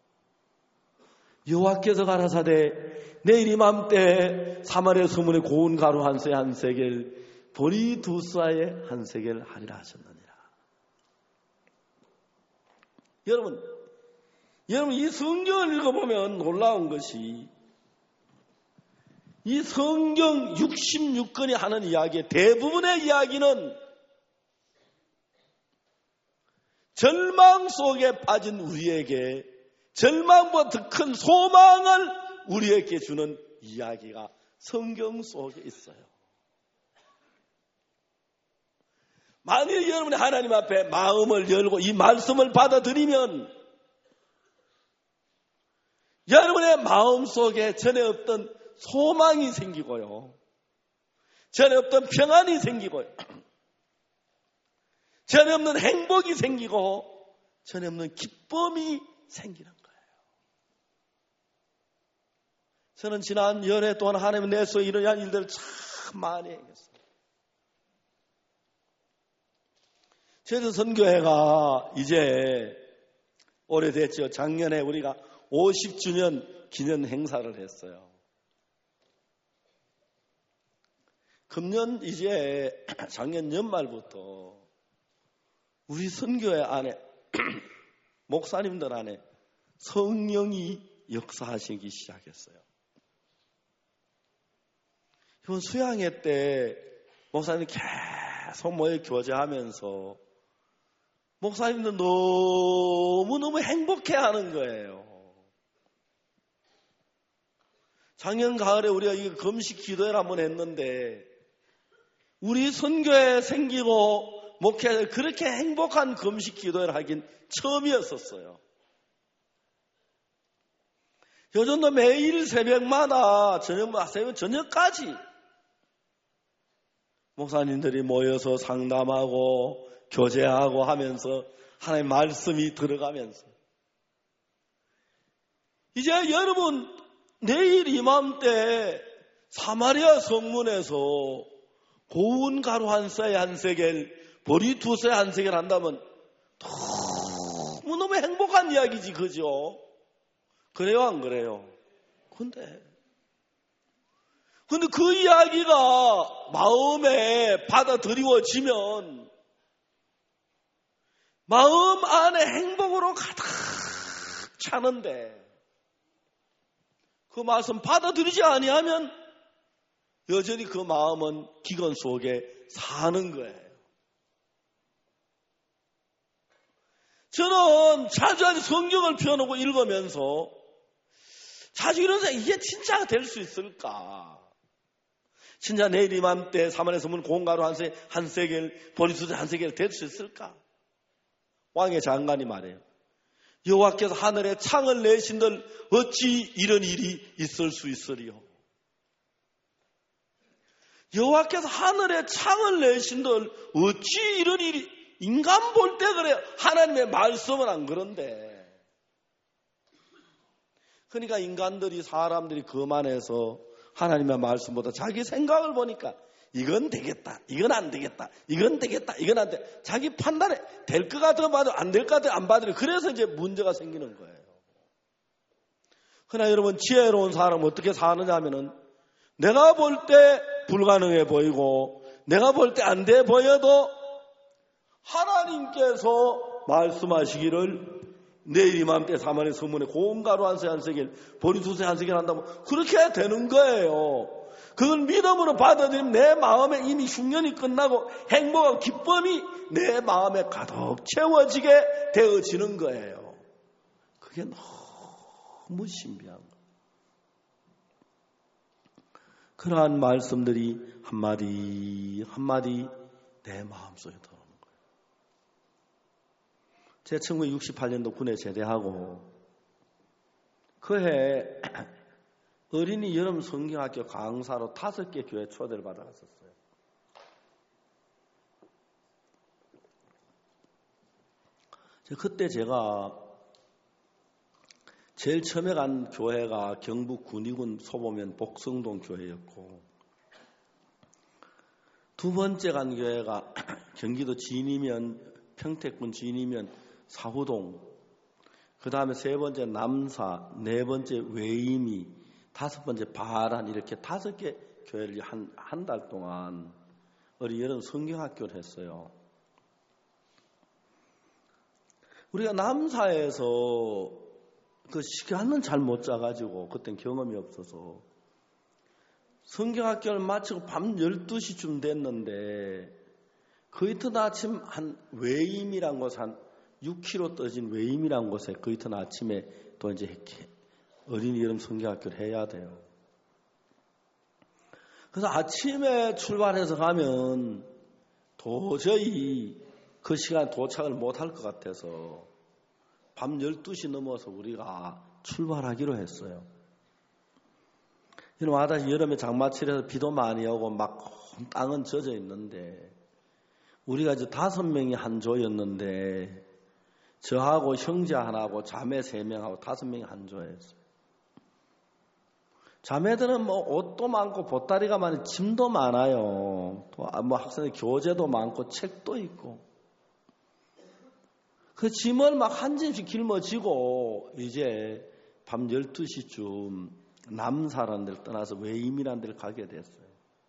여호와께서 가라사대 내일 이맘때 사마리아 소문에 고운 가루 한 쇠 한 세겔 보리 두 쌀에 한 세겔 하리라 하셨느니라. 여러분, 여러분 이 성경을 읽어보면 놀라운 것이 이 성경 육십육 권이 하는 이야기의 대부분의 이야기는 절망 속에 빠진 우리에게 절망보다 더 큰 소망을 우리에게 주는 이야기가 성경 속에 있어요. 만일 여러분이 하나님 앞에 마음을 열고 이 말씀을 받아들이면 여러분의 마음 속에 전에 없던 소망이 생기고요. 전에 없던 평안이 생기고요. 전에 없는 행복이 생기고 전에 없는 기쁨이 생기는 거예요. 저는 지난 열해 동안 하나님 내서 이러한 일들을 참 많이 행했어요. 저희 선교회가 이제 오래됐죠. 작년에 우리가 오십 주년 기념 행사를 했어요. 금년 이제 작년 연말부터 우리 선교회 안에 목사님들 안에 성령이 역사하시기 시작했어요. 이번 수양회 때 목사님이 계속 모여 교제하면서 목사님도 너무너무 행복해하는 거예요. 작년 가을에 우리가 이 금식 기도회를 한번 했는데 우리 선교회 생기고 목회자들 그렇게 행복한 금식 기도회를 하긴 처음이었었어요. 요즘도 매일 새벽마다 저녁마다 새벽 저녁까지 목사님들이 모여서 상담하고 교제하고 하면서 하나님의 말씀이 들어가면서 이제 여러분 내일 이맘때 사마리아 성문에서 고운 가루 한 쌀에 한 세겔 보리 두 쌀에 한 세겔 한다면 너무너무 행복한 이야기지, 그죠? 그래요, 안 그래요? 근데 근데 그 이야기가 마음에 받아들여지면 마음 안에 행복으로 가득 차는데 그 말씀 받아들이지 아니하면 여전히 그 마음은 기근 속에 사는 거예요. 저는 자주 성경을 펴놓고 읽으면서 자주 이런 생각, 이게 진짜가 될 수 있을까? 진짜 내일 이맘때 사마리아 성문 고운 가루 한 세, 한 세겔, 보리수저 한 세겔 될 수 있을까? 왕의 장관이 말해요. 여호와께서 하늘에 창을 내신들 어찌 이런 일이 있을 수 있으리요? 여호와께서 하늘에 창을 내신들 어찌 이런 일이, 인간 볼 때 그래요. 하나님의 말씀은 안 그런데. 그러니까 인간들이, 사람들이 거만해서 하나님의 말씀보다 자기 생각을 보니까 이건 되겠다, 이건 안 되겠다, 이건 되겠다, 이건 안 돼. 자기 판단에 될 것 같으면 봐도 안 될 것 같으면 안 받으려. 그래서 이제 문제가 생기는 거예요. 그러나 여러분, 지혜로운 사람은 어떻게 사느냐 하면은 내가 볼 때 불가능해 보이고 내가 볼 때 안 돼 보여도 하나님께서 말씀하시기를 내일 이맘때 사마리아 성문에 고운 가루 한 세 한 세겔 보리 두 세 한 세겔 한다면 그렇게 되는 거예요. 그걸 믿음으로 받아들이면 내 마음에 이미 흉년이 끝나고 행복하고 기쁨이 내 마음에 가득 채워지게 되어지는 거예요. 그게 너무 신비한 거예요. 그러한 말씀들이 한마디 한마디 내 마음속에 들어오는 거예요. 제가 천구백육십팔 년도 군에 제대하고 그해 어린이 여름 성경학교 강사로 다섯 개 교회 초대를 받아갔었어요. 그때 제가 제일 처음에 간 교회가 경북 군위군 소보면 복성동 교회였고, 두 번째 간 교회가 경기도 진이면 평택군 진이면 사후동, 그 다음에 세 번째 남사, 네 번째 외임이, 다섯 번째 바란, 이렇게 다섯 개 교회를 한, 한 달 동안 어린 여름 성경학교를 했어요. 우리가 남사에서 그 시간은 잘 못 짜가지고, 그땐 경험이 없어서 성경학교를 마치고 밤 열두 시쯤 됐는데, 그 이튿 아침 한 외임이란 곳, 한 육 킬로미터 떠진 외임이란 곳에 그 이튿 아침에 또 이제 어린이 여름 성경학교를 해야 돼요. 그래서 아침에 출발해서 가면 도저히 그 시간에 도착을 못할 것 같아서 밤 열두 시 넘어서 우리가 출발하기로 했어요. 와다시 여름에 장마철에서 비도 많이 오고 막 땅은 젖어 있는데, 우리가 이제 다섯 명이 한 조였는데, 저하고 형제 하나하고 자매 세 명하고 다섯 명이 한 조였어요. 자매들은 뭐 옷도 많고 보따리가 많고 짐도 많아요. 또 뭐 학생의 교재도 많고 책도 있고. 그 짐을 막 한 짐씩 짊어지고 이제 밤 열두 시쯤 남사라는 데를 떠나서 외임이라는 데를 가게 됐어요.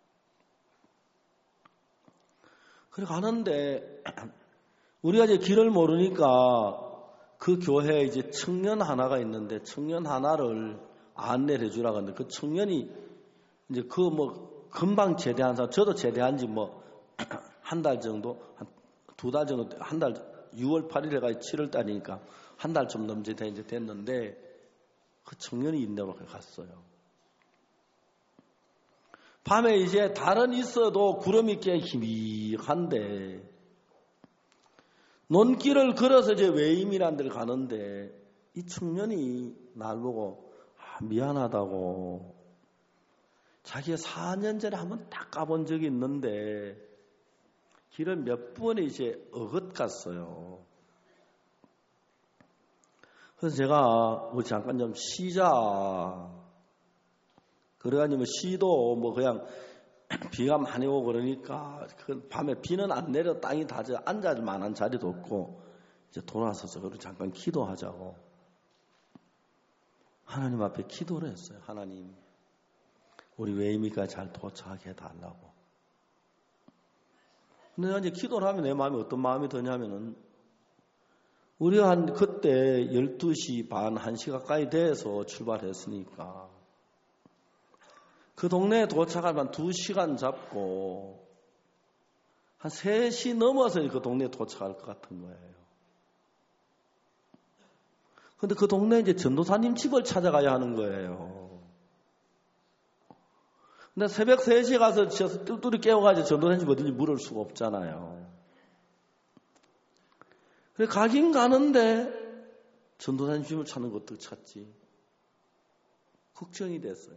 그래 가는데 우리가 이제 길을 모르니까 그 교회에 이제 청년 하나가 있는데, 청년 하나를 안내를 해주라고 하는데, 그 청년이 이제 그 뭐 금방 제대한 사람, 저도 제대한 지 뭐 한 달 정도, 한 두 달 정도, 한 달, 유월 팔일에 가 칠월 달이니까 한 달 좀 넘게 이제 됐는데, 그 청년이 인도로 갔어요. 밤에 이제 달은 있어도 구름이 꽤 희미한데, 논길을 걸어서 이제 외임이라는 데를 가는데, 이 청년이 날 보고 아, 미안하다고, 자기가 사 년 전에 한번 딱 가본 적이 있는데 길을 몇 번에 이제 어긋 갔어요. 그래서 제가 우리 잠깐 좀 쉬자. 그래가지고 시도 뭐 그냥 비가 많이 오고 그러니까 그 밤에 비는 안 내려 땅이 다져 앉을 만한 자리도 없고 이제 돌아서서 그리고 잠깐 기도하자고 하나님 앞에 기도를 했어요. 하나님, 우리 외임이가 잘 도착하게 해달라고. 근데 내가 이제 기도를 하면 내 마음이 어떤 마음이 드냐면은, 우리가 한 그때 열두 시 반, 한 시 가까이 돼서 출발했으니까 그 동네에 도착하면 두 시간 잡고 한 세 시 넘어서 그 동네에 도착할 것 같은 거예요. 근데 그 동네에 이제 전도사님 집을 찾아가야 하는 거예요. 근데 새벽 세 시에 가서 뜰뜰이 깨워가지고 전도사님 집 어딘지 물을 수가 없잖아요. 그래 가긴 가는데 전도사님 집을 찾는 것도 찾지. 걱정이 됐어요.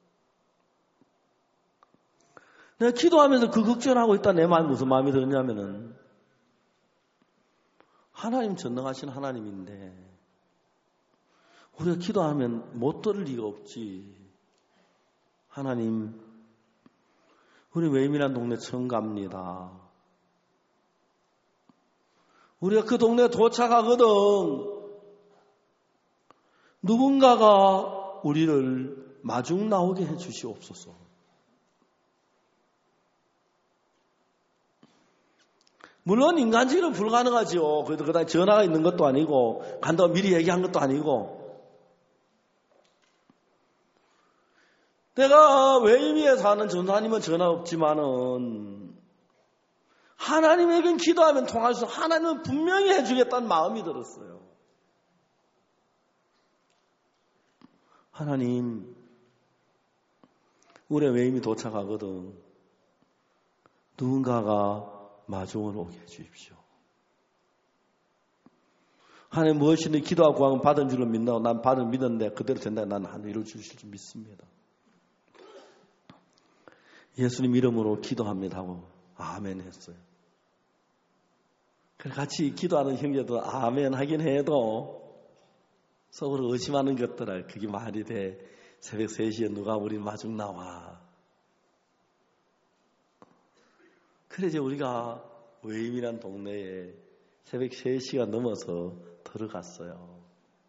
내가 기도하면서 그 걱정하고 있다 내 마음이 무슨 마음이 들었냐면은, 하나님 전능하신 하나님인데 우리가 기도하면 못 들을 리가 없지. 하나님, 우리 외임이란 동네 처음 갑니다. 우리가 그 동네에 도착하거든 누군가가 우리를 마중 나오게 해 주시옵소서. 물론 인간적으로 불가능하죠. 그래도 그다음에 전화가 있는 것도 아니고 간다고 미리 얘기한 것도 아니고, 내가 외임위에 사는 전사님은 전화 없지만은 하나님에겐 기도하면 통할 수, 하나님은 분명히 해주겠다는 마음이 들었어요. 하나님, 우리 외임이 도착하거든 누군가가 마중을 오게 해주십시오. 하나님, 무엇이든 기도하고 구하면 받은 줄로 믿나고, 난 받을 믿었는데 그대로 된다고 나는 하나님 이룰 주실 줄 믿습니다. 예수님 이름으로 기도합니다 하고 아멘 했어요. 같이 기도하는 형제도 아멘 하긴 해도 속으로 의심하는 것들아, 그게 말이 돼. 새벽 세 시에 누가 우리 마중 나와. 그래서 우리가 외임이란 동네에 새벽 세 시가 넘어서 들어갔어요.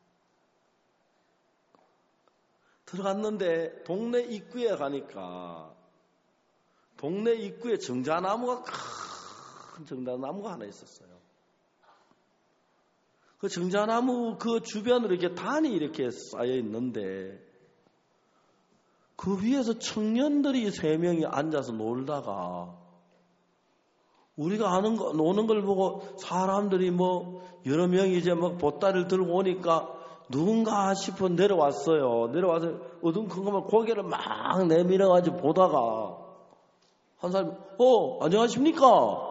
들어갔는데 동네 입구에 가니까 동네 입구에 정자나무가 큰 정자나무가 하나 있었어요. 그 정자나무 그 주변으로 이렇게 단이 이렇게 쌓여 있는데 그 위에서 청년들이 세 명이 앉아서 놀다가 우리가 하는 거, 노는 걸 보고 사람들이 뭐 여러 명이 이제 막 보따리를 들고 오니까 누군가 싶어 내려왔어요. 내려와서 어둠컴컴한 고개를 막 내밀어가지고 보다가 한 사람이 어 안녕하십니까?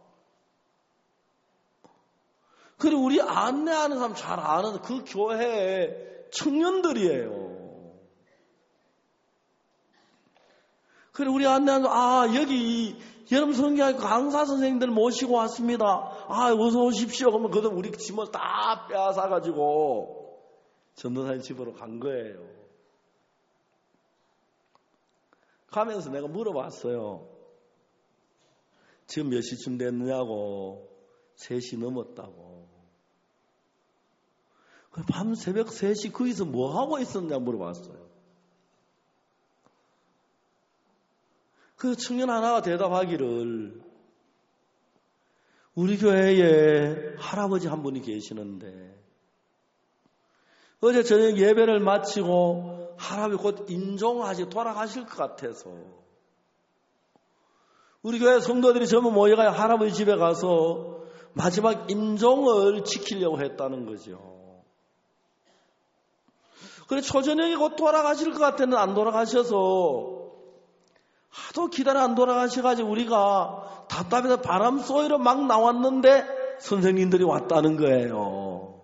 그리고 우리 안내하는 사람 잘 아는 그 교회 청년들이에요. 그리고 우리 안내하는 아 여기 여름 성경학 강사 선생님들 모시고 왔습니다. 아 어서 오십시오. 그러면 그들 우리 짐을 다 빼앗아 가지고 전도사님 집으로 간 거예요. 가면서 내가 물어봤어요. 지금 몇 시쯤 됐느냐고. 세 시 넘었다고. 밤 새벽 세 시 거기서 뭐 하고 있었냐 물어봤어요. 그 청년 하나가 대답하기를 우리 교회에 할아버지 한 분이 계시는데 어제 저녁 예배를 마치고 할아버지 곧 임종하시 돌아가실 것 같아서 우리 교회 성도들이 전부 모여가야 할아버지 집에 가서 마지막 임종을 지키려고 했다는 거죠. 그래 초저녁에 곧 돌아가실 것 같았는데 안 돌아가셔서 하도 기다려 안 돌아가셔가지고 우리가 답답해서 바람 쏘이러 막 나왔는데 선생님들이 왔다는 거예요.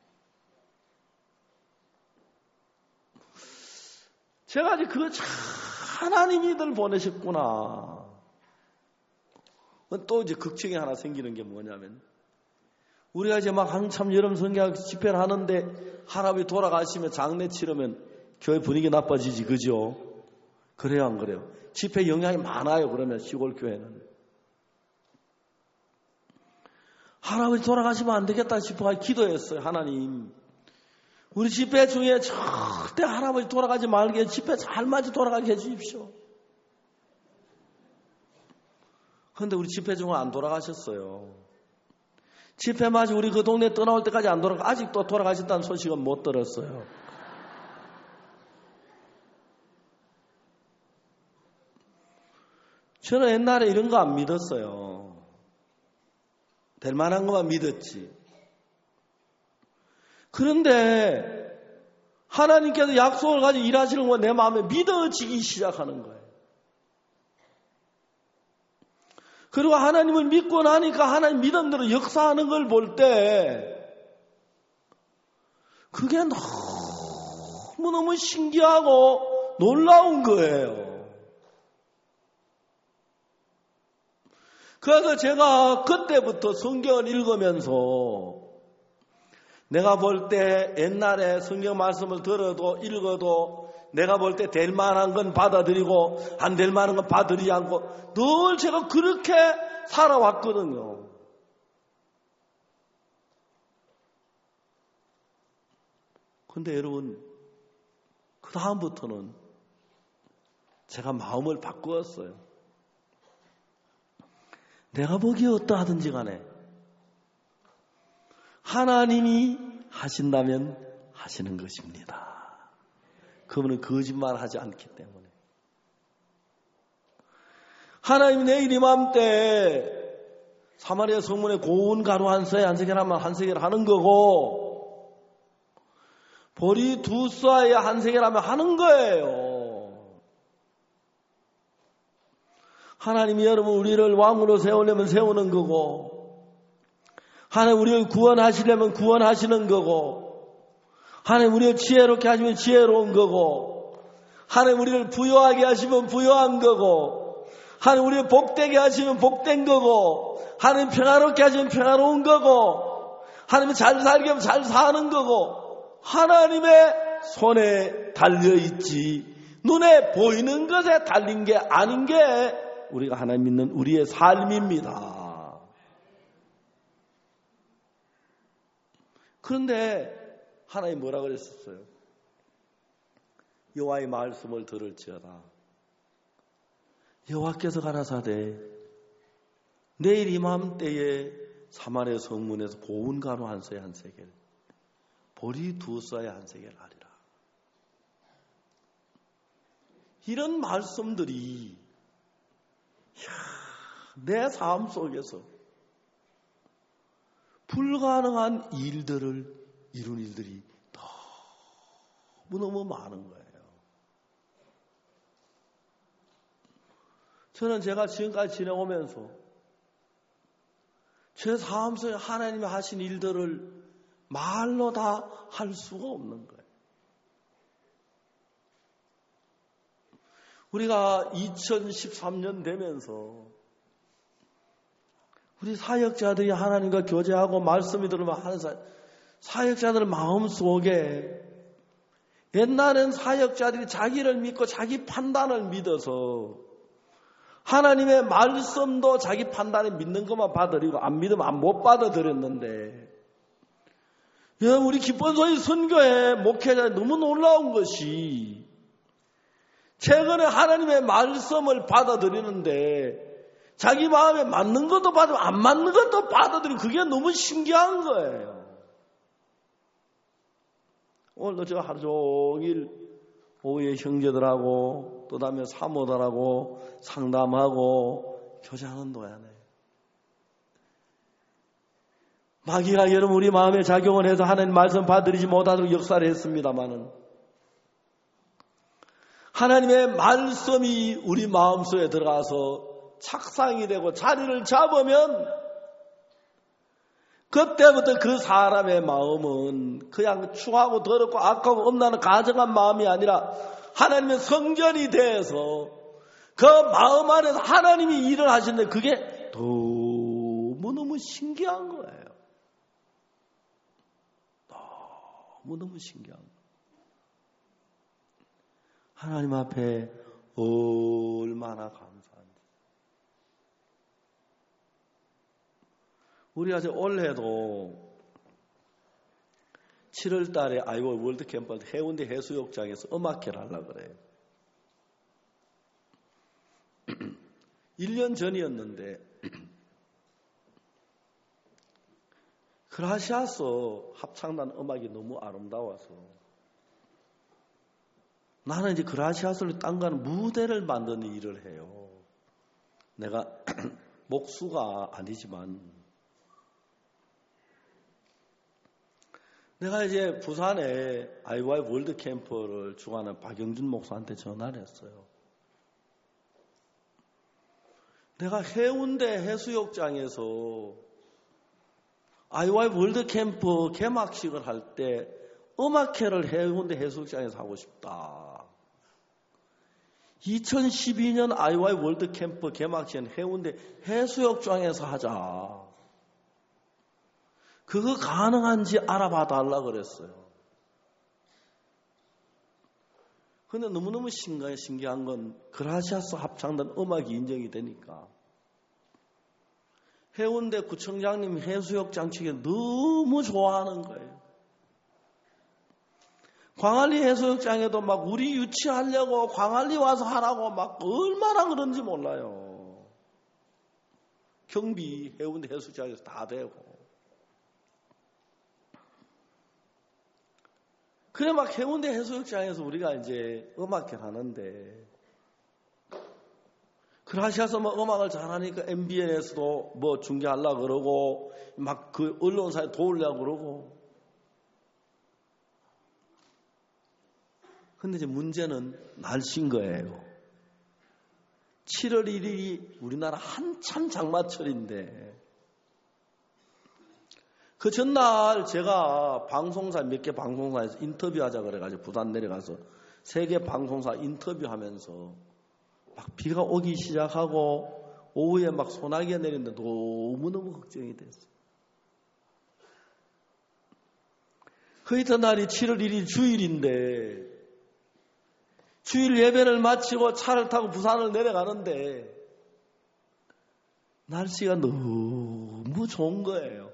제가 이제 그거 참 하나님이들 보내셨구나. 또 이제 걱정이 하나 생기는 게 뭐냐면 우리가 이제 막 한참 여름 성경 집회를 하는데 할아버지 돌아가시면 장례 치르면 교회 분위기 나빠지지 그죠? 그래요 안 그래요? 집회 영향이 많아요. 그러면 시골 교회는 할아버지 돌아가시면 안 되겠다 싶어 기도했어요. 하나님 우리 집회 중에 절대 할아버지 돌아가지 말게 집회 잘 맞이 돌아가게 해주십시오. 그런데 우리 집회 중은 안 돌아가셨어요. 집회 맞이 우리 그 동네 떠나올 때까지 안 돌아가 아직도 돌아가셨다는 소식은 못 들었어요. 저는 옛날에 이런 거 안 믿었어요. 될 만한 것만 믿었지. 그런데 하나님께서 약속을 가지고 일하시는 건 내 마음에 믿어지기 시작하는 거예요. 그리고 하나님을 믿고 나니까 하나님 믿음대로 역사하는 걸 볼 때 그게 너무너무 신기하고 놀라운 거예요. 그래서 제가 그때부터 성경을 읽으면서 내가 볼 때 옛날에 성경 말씀을 들어도 읽어도 내가 볼 때 될 만한 건 받아들이고 안 될 만한 건 받아들이지 않고 늘 제가 그렇게 살아왔거든요. 그런데 여러분 그 다음부터는 제가 마음을 바꾸었어요. 내가 보기에 어떠하든지 간에 하나님이 하신다면 하시는 것입니다. 그분은 거짓말하지 않기 때문에. 하나님이 내일 이맘때 사마리아 성문에 고운 가루 한 쇠, 한 세겔 하면 한 세겔 하는 거고 보리 두 쏴에 한 세겔 하면 하는 거예요. 하나님이 여러분 우리를 왕으로 세우려면 세우는 거고 하나님 우리를 구원하시려면 구원하시는 거고 하나님 우리를 지혜롭게 하시면 지혜로운 거고 하나님 우리를 부유하게 하시면 부유한 거고 하나님 우리를 복되게 하시면 복된 거고 하나님 평화롭게 하시면 평화로운 거고, 하나님 잘 살게 하면 잘 사는 거고, 하나님의 손에 달려있지 눈에 보이는 것에 달린 게 아닌 게 우리가 하나님 믿는 우리의 삶입니다. 그런데 하나님 뭐라 그랬었어요? 여호와의 말씀을 들을지어다. 여호와께서 가라사대 내일 이맘때에 사마리아 성문에서 보은 가루 한 서에 한 세겔, 보리 두 서에 한 세겔 하리라. 이런 말씀들이 이야, 내 삶 속에서 불가능한 일들을 이룬 일들이 너무너무 많은 거예요. 저는 제가 지금까지 지내오면서 제 삶 속에 하나님이 하신 일들을 말로 다 할 수가 없는 거예요. 우리가 이천십삼 년 되면서 우리 사역자들이 하나님과 교제하고 말씀이 들으면 하는 사, 사역자들 마음속에 옛날엔 사역자들이 자기를 믿고 자기 판단을 믿어서 하나님의 말씀도 자기 판단에 믿는 것만 받아들이고 안 믿으면 못 받아들였는데, 우리 기본소위 선교회 목회자에 너무 놀라운 것이 최근에 하나님의 말씀을 받아들이는데 자기 마음에 맞는 것도 받으면 안 맞는 것도 받아들이고, 그게 너무 신기한 거예요. 오늘도 제가 하루 종일 오후에 형제들하고 또 다음에 사모들하고 상담하고 교제하는 동안에 마귀가 여러분 우리 마음에 작용을 해서 하나님 말씀 받아들이지 못하도록 역사를 했습니다마는, 하나님의 말씀이 우리 마음속에 들어가서 착상이 되고 자리를 잡으면 그때부터 그 사람의 마음은 그냥 추하고 더럽고 악하고 엄나는 가정한 마음이 아니라 하나님의 성전이 돼서 그 마음 안에서 하나님이 일을 하시는데 그게 너무너무 신기한 거예요. 너무너무 신기한 거예요. 하나님 앞에 얼마나 감사한지. 우리가 이제 올해도 칠월 달에 아이월 월드캠프 해운대 해수욕장에서 음악회를 하려고 그래요. 일 년 전이었는데 그라시아서 합창단 음악이 너무 아름다워서 나는 이제 그라시아스를 딴 거는 무대를 만드는 일을 해요. 내가 목수가 아니지만 내가 이제 부산에 아이와이 월드 캠프를 주관하는 박영준 목사한테 전화를 했어요. 내가 해운대 해수욕장에서 아이와이 월드 캠프 개막식을 할 때 음악회를 해운대 해수욕장에서 하고 싶다. 이천십이 년 아이와이 월드 캠프 개막식은 해운대 해수욕장에서 하자. 그거 가능한지 알아봐 달라 그랬어요. 근데 너무너무 신기한 건 그라시아스 합창단 음악이 인정이 되니까 해운대 구청장님 해수욕장 측에 너무 좋아하는 거예요. 광안리 해수욕장에도 막 우리 유치하려고 광안리 와서 하라고 막 얼마나 그런지 몰라요. 경비 해운대 해수욕장에서 다 되고. 그래 막 해운대 해수욕장에서 우리가 이제 음악회를 하는데 그라시아서 뭐 음악을 잘하니까 엠비엔에서도 뭐 중계하려고 그러고 막 그 언론사에 도우려고 그러고. 근데 이제 문제는 날씨인 거예요. 칠월 일일이 우리나라 한참 장마철인데 그 전날 제가 방송사 몇 개 방송사에서 인터뷰하자 그래가지고 부산 내려가서 세 개 방송사 인터뷰하면서 막 비가 오기 시작하고 오후에 막 소나기가 내리는데 너무너무 걱정이 됐어요. 그 이튿날이 칠월 일일 주일인데 주일 예배를 마치고 차를 타고 부산을 내려가는데 날씨가 너무 좋은 거예요.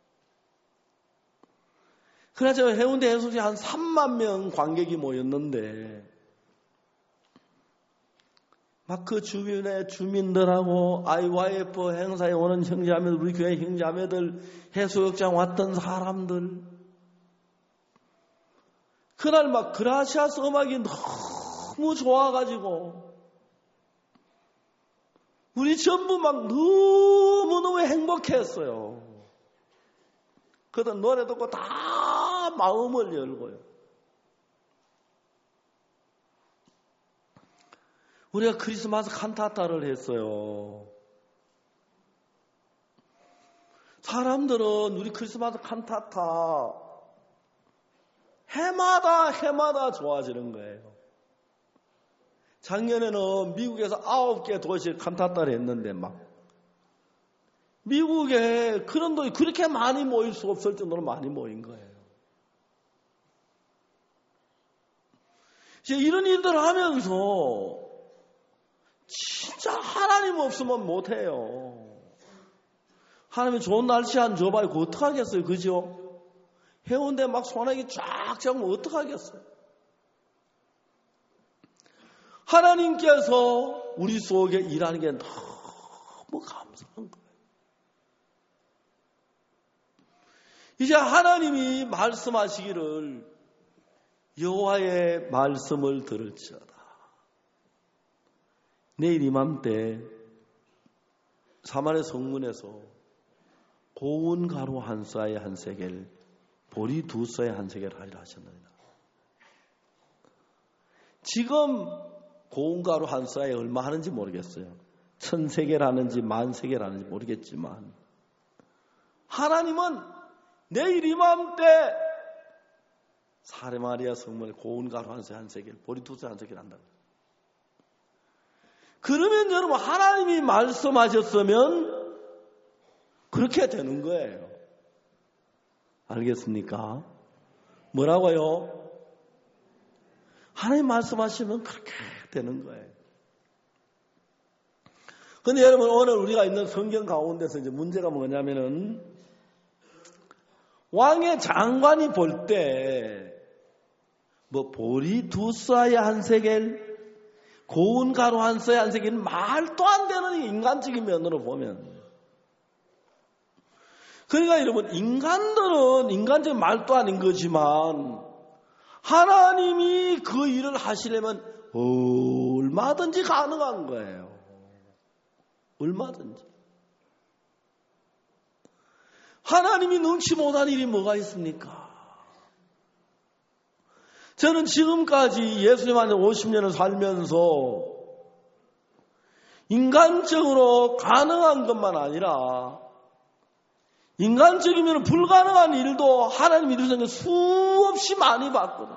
그래서 해운대 해수욕장에 한 삼만 명 관객이 모였는데 막 그 주변의 주민들하고 아이와이에프 행사에 오는 형제자매들, 우리 교회 형제자매들, 해수욕장 왔던 사람들, 그날 막 그라시아스 음악이 너무 좋아가지고 우리 전부 막 너무너무 행복했어요. 그러다 노래 듣고 다 마음을 열고요. 우리가 크리스마스 칸타타를 했어요. 사람들은 우리 크리스마스 칸타타 해마다 해마다 좋아지는 거예요. 작년에는 미국에서 아홉 개 도시 칸타타를 했는데 막 미국에 그런 돈이 그렇게 많이 모일 수 없을 정도로 많이 모인 거예요. 이제 이런 일들을 하면서 진짜 하나님 없으면 못해요. 하나님이 좋은 날씨 안 줘봐요. 그거 어떡하겠어요. 그죠? 해운대 막 소나기 쫙 잡으면 어떡하겠어요. 하나님께서 우리 속에 일하는 게 너무 감사한 거예요. 이제 하나님이 말씀하시기를 여호와의 말씀을 들을지어다. 내일 이맘때 사마리아 성문에서 고운 가루 한 쌀에 한 세겔, 보리 두 쌀에 한 세겔 하리라 하셨느니라. 지금 고운 가루 한 쌀에 얼마 하는지 모르겠어요. 천 세겔 하는지 만 세겔 하는지 모르겠지만 하나님은 내일 이맘때 사마리아 성문에 고운 가루 한 쌀에 한 세겔, 보리 두 쌀에 한 세겔 한다. 그러면 여러분 하나님이 말씀하셨으면 그렇게 되는 거예요. 알겠습니까? 뭐라고요? 하나님 말씀하시면 그렇게 되는 거예요. 근데 여러분 오늘 우리가 있는 성경 가운데서 이제 문제가 뭐냐면은 왕의 장관이 볼 때 뭐 보리 두 쌀에 한 세겔, 고운 가루 한 쌀에 한 세겔은 말도 안 되는 인간적인 면으로 보면, 그러니까 여러분 인간들은 인간적인 말도 아닌 거지만 하나님이 그 일을 하시려면 얼마든지 가능한 거예요. 얼마든지. 하나님이 능치 못한 일이 뭐가 있습니까? 저는 지금까지 예수님 안에 오십 년을 살면서 인간적으로 가능한 것만 아니라 인간적이면 불가능한 일도 하나님이 이루시는 게 수없이 많이 봤거든.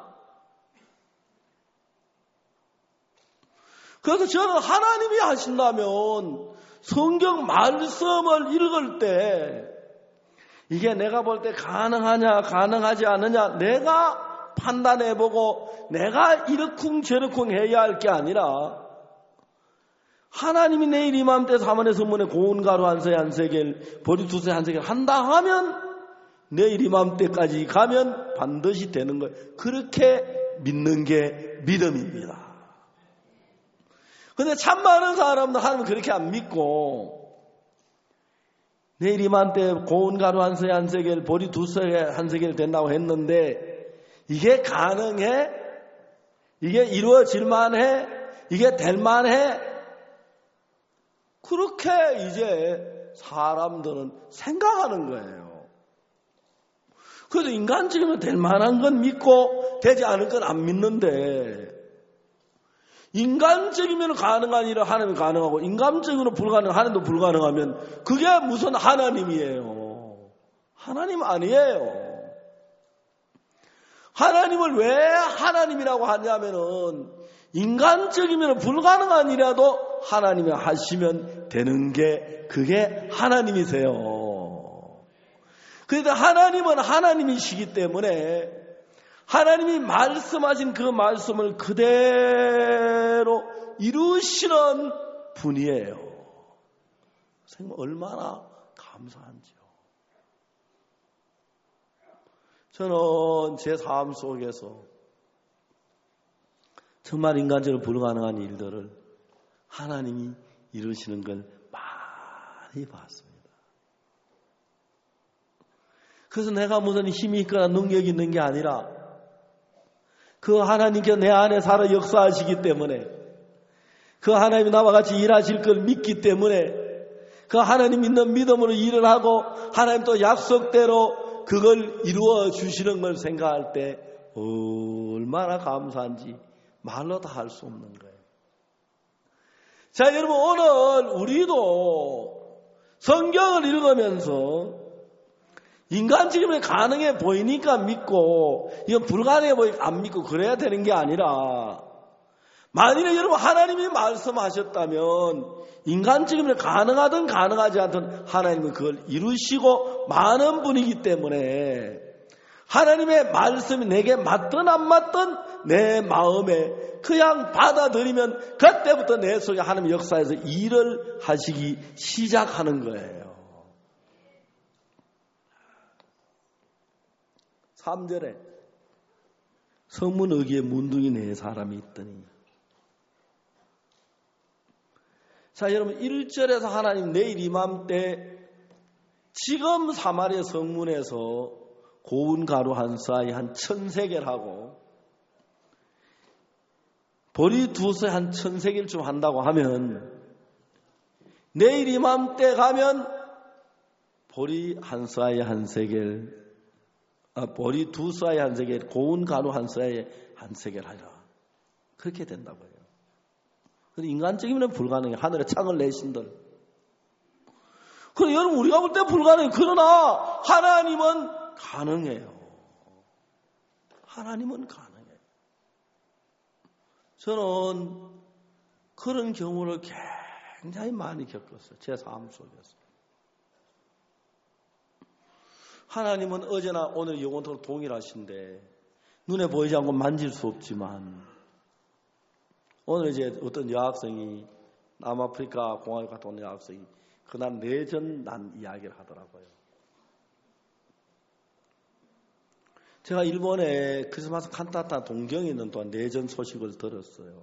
그래서 저는 하나님이 하신다면 성경 말씀을 읽을 때 이게 내가 볼 때 가능하냐 가능하지 않느냐 내가 판단해보고 내가 이러쿵저러쿵 해야 할 게 아니라 하나님이 내일 이맘때 사마리아 성문에 고운 가루 한 쌀에 한 세겔, 보리 두 쌀에 한 세겔 한다 하면 내일 이맘때까지 가면 반드시 되는 거예요. 그렇게 믿는 게 믿음입니다. 근데 참 많은 사람들 하나님은 그렇게 안 믿고 내일 이맘때 고운 가루 한 쌀에 한 세겔, 보리 두 쌀에 한 세겔 된다고 했는데 이게 가능해? 이게 이루어질 만해? 이게 될 만해? 그렇게 이제 사람들은 생각하는 거예요. 그래도 인간적이면 될 만한 건 믿고 되지 않을 건 안 믿는데 인간적이면 가능한 일을 하나님이 가능하고 인간적으로 불가능한 하나님도 불가능하면 그게 무슨 하나님이에요. 하나님 아니에요. 하나님을 왜 하나님이라고 하냐면은 인간적이면 불가능한 일이라도 하나님이 하시면 되는 게 그게 하나님이세요. 그런데 하나님은 하나님이시기 때문에 하나님이 말씀하신 그 말씀을 그대로 이루시는 분이에요. 선생님 얼마나 감사한지요. 저는 제 삶 속에서 정말 인간적으로 불가능한 일들을 하나님이 이루시는 걸 많이 봤습니다. 그래서 내가 무슨 힘이 있거나 능력이 있는 게 아니라 그 하나님께서 내 안에 살아 역사하시기 때문에 그 하나님이 나와 같이 일하실 걸 믿기 때문에 그 하나님 있는 믿음으로 일을 하고 하나님 또 약속대로 그걸 이루어 주시는 걸 생각할 때 얼마나 감사한지 말로 다 할 수 없는 거예요. 자, 여러분 오늘 우리도 성경을 읽으면서 인간적이면 가능해 보이니까 믿고 이건 불가능해 보이니까 안 믿고 그래야 되는 게 아니라 만일에 여러분 하나님이 말씀하셨다면 인간적이면 가능하든 가능하지 않든 하나님은 그걸 이루시고 많은 분이기 때문에 하나님의 말씀이 내게 맞든 안 맞든 내 마음에 그냥 받아들이면 그때부터 내 속에 하나님의 역사에서 일을 하시기 시작하는 거예요. 삼 절에 성문어귀에 문둥이 네 사람이 있더니 자 여러분 일 절에서 하나님 내일 이맘때 지금 사마리아 성문에서 고운 가루 한 쌀이 한 천세겔 하고 보리 두 쌀 한 천세겔쯤 한다고 하면 내일 이맘때 가면 보리 한 쌀이 한 세겔 아, 보리 두 쌀이 한 세겔 고운 가루 한 쌀이 한 세겔 하리라. 그렇게 된다고요. 인간적이면 불가능해. 하늘에 창을 내신들. 그럼 여러분 우리가 볼 때 불가능해. 그러나 하나님은 가능해요. 하나님은 가능해요. 저는 그런 경우를 굉장히 많이 겪었어요. 제 삶 속에서. 하나님은 어제나 오늘 영원토록 동일하신데 눈에 보이지 않고 만질 수 없지만 오늘 이제 어떤 여학생이 남아프리카 공항에 갔다 온 여학생이 그날 내전 난 이야기를 하더라고요. 제가 일본에 크리스마스 칸타타 동경에 있는 동안 내전 소식을 들었어요.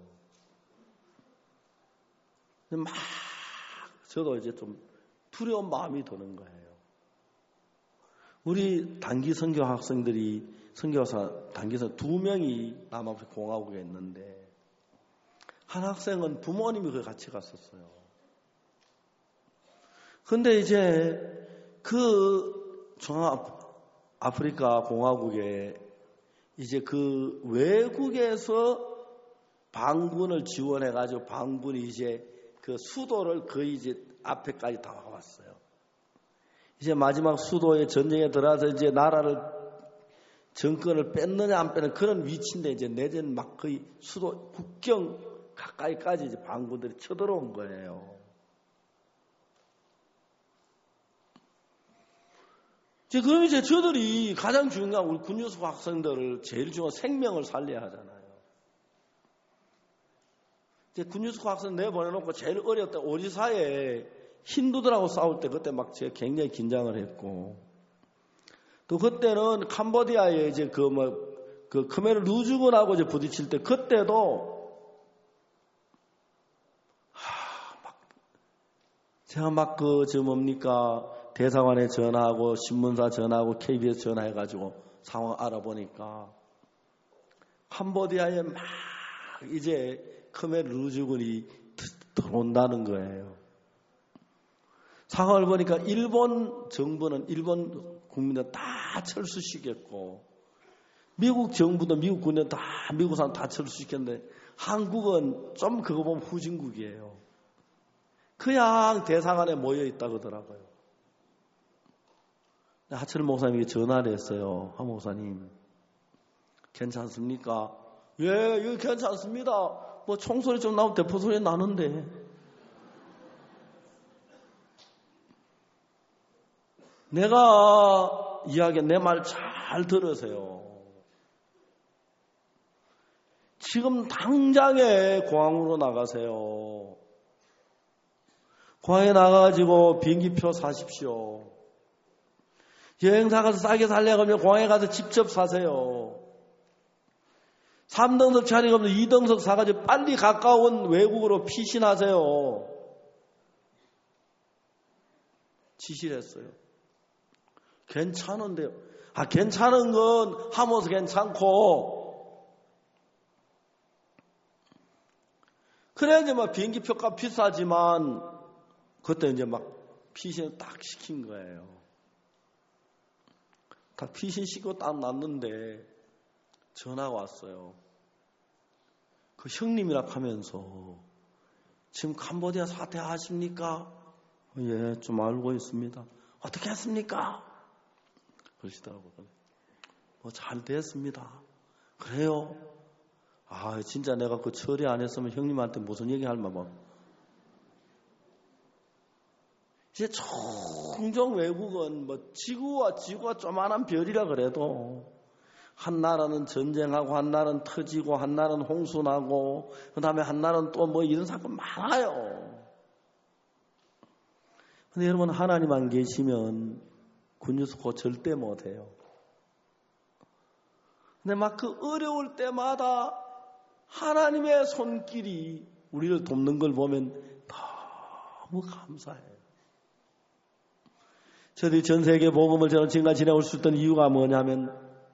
막 저도 이제 좀 두려운 마음이 드는 거예요. 우리 단기 선교 학생들이 선교사 단기선 두 명이 남아프리카 공화국에 있는데 한 학생은 부모님이 그 같이 갔었어요. 근데 이제 그 중앙아프리카 공화국에 이제 그 외국에서 반군을 지원해가지고 반군이 이제 그 수도를 거의 이제 앞에까지 다 왔어요. 이제 마지막 수도에 전쟁에 들어와서 이제 나라를 정권을 뺐느냐 안 뺐느냐 그런 위치인데 이제 내전 막 거의 수도 국경 가까이까지 이제 반군들이 쳐들어온 거예요. 이제 그럼 이제 저들이 가장 중요한 우리 군유수 학생들을 제일 중요한 생명을 살려야 하잖아요. 이제 군유수 학생 내보내놓고 제일 어렸던 오리사에 힌두들하고 싸울 때 그때 막 제가 굉장히 긴장을 했고 또 그때는 캄보디아에 이제 그 뭐 그 크메르 루즈군하고 이제 부딪힐 때 그때도 하, 막 제가 막 그 저 뭡니까 대사관에 전화하고 신문사 전화하고 케이비에스 전화해가지고 상황 알아보니까 캄보디아에 막 이제 크메르 루즈군이 들어온다는 거예요. 상황을 보니까 일본 정부는 일본 국민들 다 철수시켰고 미국 정부도 미국 군인 다 미국 사람 다 철수시켰는데 한국은 좀 그거 보면 후진국이에요. 그냥 대사관에 모여 있다 그러더라고요. 하철 목사님에게 전화를 했어요. 하 목사님 괜찮습니까? 예, 이거 괜찮습니다. 뭐 총소리 좀 나면 대포 소리 나는데. 내가 이야기 내 말 잘 들으세요. 지금 당장에 공항으로 나가세요. 공항에 나가가지고 비행기표 사십시오. 여행사 가서 싸게 살려고 하면 공항에 가서 직접 사세요. 삼 등석 차리고 하면 이 등석 사가지고 빨리 가까운 외국으로 피신하세요. 지시를 했어요. 괜찮은데요. 아, 괜찮은 건 하면서 괜찮고. 그래, 이제 막 비행기 표가 비싸지만, 그때 이제 막 피신을 딱 시킨 거예요. 딱 피신 시키고 딱 났는데, 전화가 왔어요. 그 형님이라 하면서, 지금 캄보디아 사태 아십니까? 예, 좀 알고 있습니다. 어떻게 했습니까? 그러시더라고요. 뭐 잘 됐습니다. 그래요? 아, 진짜 내가 그 처리 안 했으면 형님한테 무슨 얘기 할만 봐. 이제 종종 외국은 뭐 지구와 지구가 조만한 별이라 그래도 한 나라는 전쟁하고 한 나라는 터지고 한 나라는 홍수나고 그 다음에 한 나라는 또 뭐 이런 사건 많아요. 근데 여러분 하나님 안 계시면 굿뉴스 그거 절대 못해요. 근데 막 그 어려울 때마다 하나님의 손길이 우리를 돕는 걸 보면 너무 감사해요. 저들이 전 세계 복음을 저는 지금까지 지내올 수 있던 이유가 뭐냐면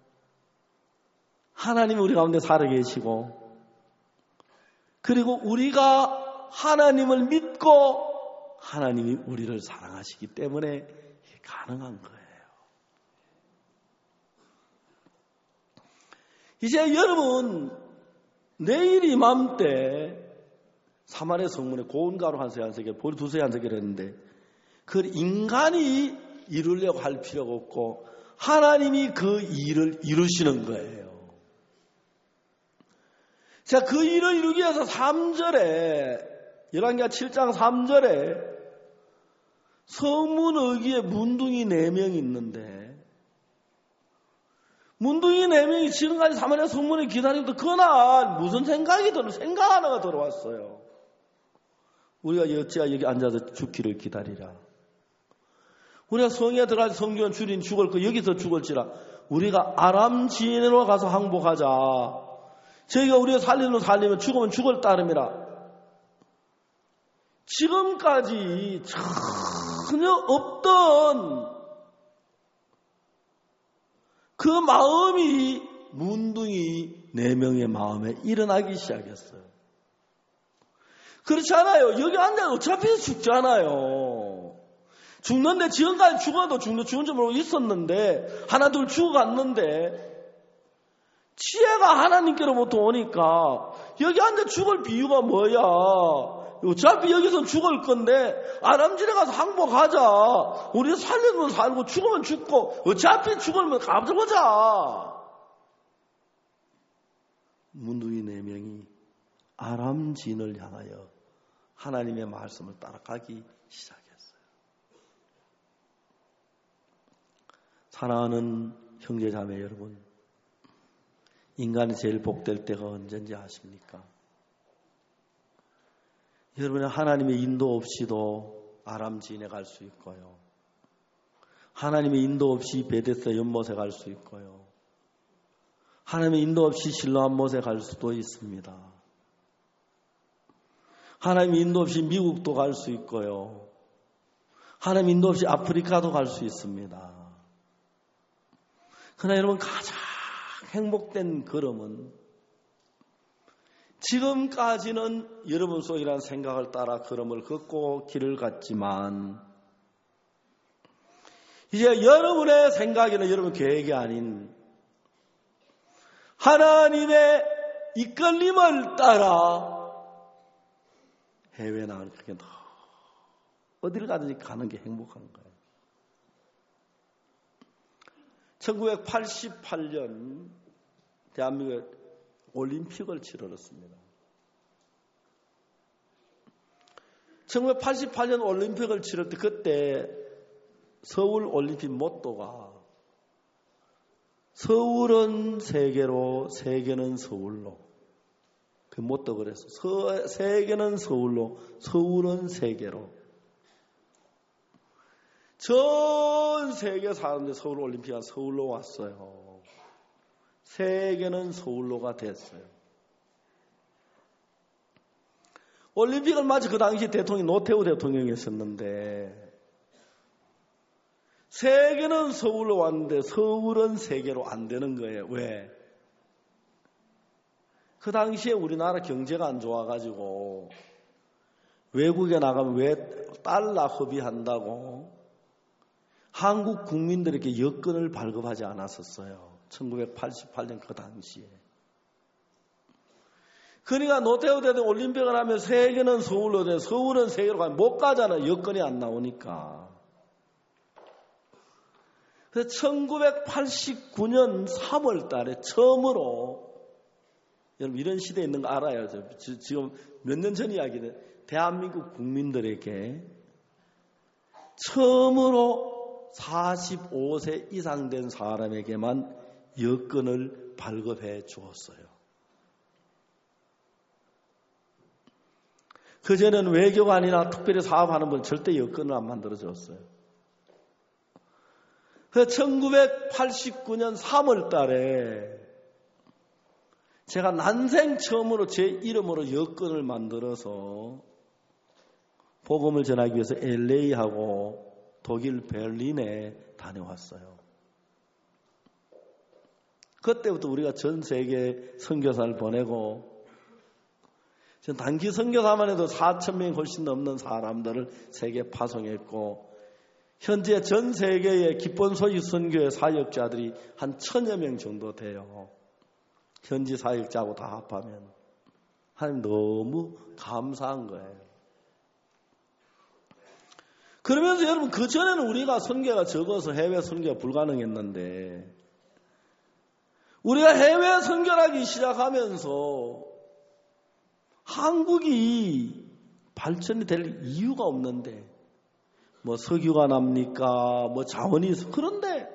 하나님이 우리 가운데 살아계시고 그리고 우리가 하나님을 믿고 하나님이 우리를 사랑하시기 때문에 가능한 거예요. 이제 여러분 내일 이맘때 사마리아 성문에 고운가루 한 세 한 세겔, 보리 두세 한 세겔 했는데 그걸 인간이 이루려고 할 필요가 없고 하나님이 그 일을 이루시는 거예요. 자, 그 일을 이루기 위해서 삼 절에 열왕기하 칠 장 삼 절에 성문 어귀에 문둥이 네 명이 있는데 문둥이 네 명이 지금까지 사마리아 성문에 기다리고 그날 무슨 생각이 들어 생각 하나가 들어왔어요. 우리가 어찌야 여기 앉아서 죽기를 기다리라. 우리가 성에 들어가서 성경은 주린 죽을 거 여기서 죽을지라. 우리가 아람 지인으로 가서 항복하자. 저희가 우리가 살리는 살리면 죽으면 죽을 따름이라. 지금까지 전혀 없던 그 마음이 문둥이 네 명의 마음에 일어나기 시작했어요. 그렇지 않아요? 여기 앉아서 어차피 죽잖아요. 죽는데 지금까지 죽어도 죽는 죽은 줄 모르고 있었는데 하나 둘 죽어갔는데 지혜가 하나님께로부터 오니까 여기 앉아 죽을 비유가 뭐야? 어차피 여기서 죽을 건데 아람지에 가서 항복하자. 우리 살려면 살고 죽으면 죽고 어차피 죽으면 가보자. 문둥이 네 명이 아람진을 향하여 하나님의 말씀을 따라가기 시작했어요. 사랑하는 형제자매 여러분, 인간이 제일 복될 때가 언제인지 아십니까? 여러분은 하나님의 인도 없이도 아람지인에 갈 수 있고요. 하나님의 인도 없이 베데스다 연못에 갈 수 있고요. 하나님의 인도 없이 실로암 못에 갈 수도 있습니다. 하나님의 인도 없이 미국도 갈 수 있고요. 하나님의 인도 없이 아프리카도 갈 수 있습니다. 그러나 여러분 가장 행복된 걸음은 지금까지는 여러분 속이라는 생각을 따라 걸음을 걷고 길을 갔지만 이제 여러분의 생각이나 여러분 계획이 아닌 하나님의 이끌림을 따라 해외 나가는 그게 더 어디를 가든지 가는 게 행복한 거예요. 천구백팔십팔 년 대한민국에 올림픽을 치러졌습니다. 천구백팔십팔 년 올림픽을 치를 때 그때 서울 올림픽 모토가 서울은 세계로, 세계는 서울로. 그 모토 그래서 서, 세계는 서울로, 서울은 세계로. 전 세계 사람들 서울 올림픽가 서울로 왔어요. 세계는 서울로가 됐어요. 올림픽을 마치 그 당시 대통령이 노태우 대통령이었었는데 세계는 서울로 왔는데 서울은 세계로 안 되는 거예요. 왜? 그 당시에 우리나라 경제가 안 좋아가지고 외국에 나가면 왜 달러 허비한다고 한국 국민들에게 여건을 발급하지 않았었어요. 천구백팔십팔 년 그 당시에. 그러니까 노태우 대통령 올림픽을 하면 세계는 서울로 돼. 서울은 세계로 가면 못 가잖아요. 여건이 안 나오니까. 그래서 천구백팔십구 년 삼월 달에 처음으로, 여러분 이런 시대에 있는 거 알아요. 지금 몇 년 전 이야기는 대한민국 국민들에게 처음으로 사십오 세 이상 된 사람에게만 여건을 발급해 주었어요. 그전에는 외교관이나 특별히 사업하는 분 절대 여건을 안 만들어 줬어요. 그래서 천구백팔십구 년 삼월 달에 제가 난생 처음으로 제 이름으로 여건을 만들어서 복음을 전하기 위해서 엘에이하고 독일 베를린에 다녀왔어요. 그때부터 우리가 전 세계에 선교사를 보내고 단기 선교사만 해도 사천 명이 훨씬 넘는 사람들을 세계에 파송했고 현재 전 세계의 기본 소유 선교의 사역자들이 한 천여 명 정도 돼요. 현지 사역자하고 다 합하면. 하나님 너무 감사한 거예요. 그러면서 여러분 그전에는 우리가 선교가 적어서 해외 선교가 불가능했는데 우리가 해외 선교를 하기 시작하면서 한국이 발전이 될 이유가 없는데 뭐 석유가 납니까? 뭐 자원이 있어. 그런데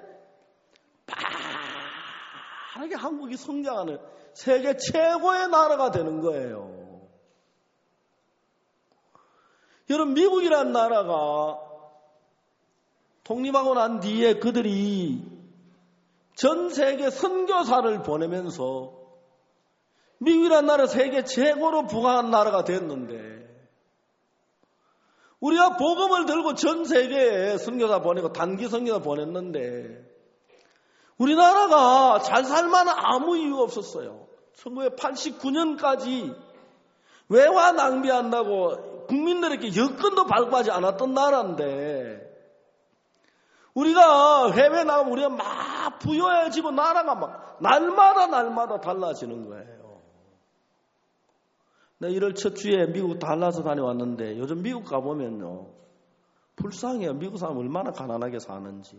빠르게 한국이 성장하는 세계 최고의 나라가 되는 거예요. 여러분 미국이라는 나라가 독립하고 난 뒤에 그들이 전 세계 선교사를 보내면서 미국이라는 나라 세계 최고로 부강한 나라가 됐는데 우리가 복음을 들고 전 세계에 선교사 보내고 단기 선교사 보냈는데 우리나라가 잘 살만한 아무 이유가 없었어요. 천구백팔십구 년까지 외화 낭비한다고 국민들에게 여건도 발급하지 않았던 나라인데 우리가 해외 나가면 우리가 막 부유해지고 나라가 막 날마다 날마다 달라지는 거예요. 나 일월 첫 주에 미국 달라서 다녀왔는데 요즘 미국 가보면요. 불쌍해요. 미국 사람 얼마나 가난하게 사는지.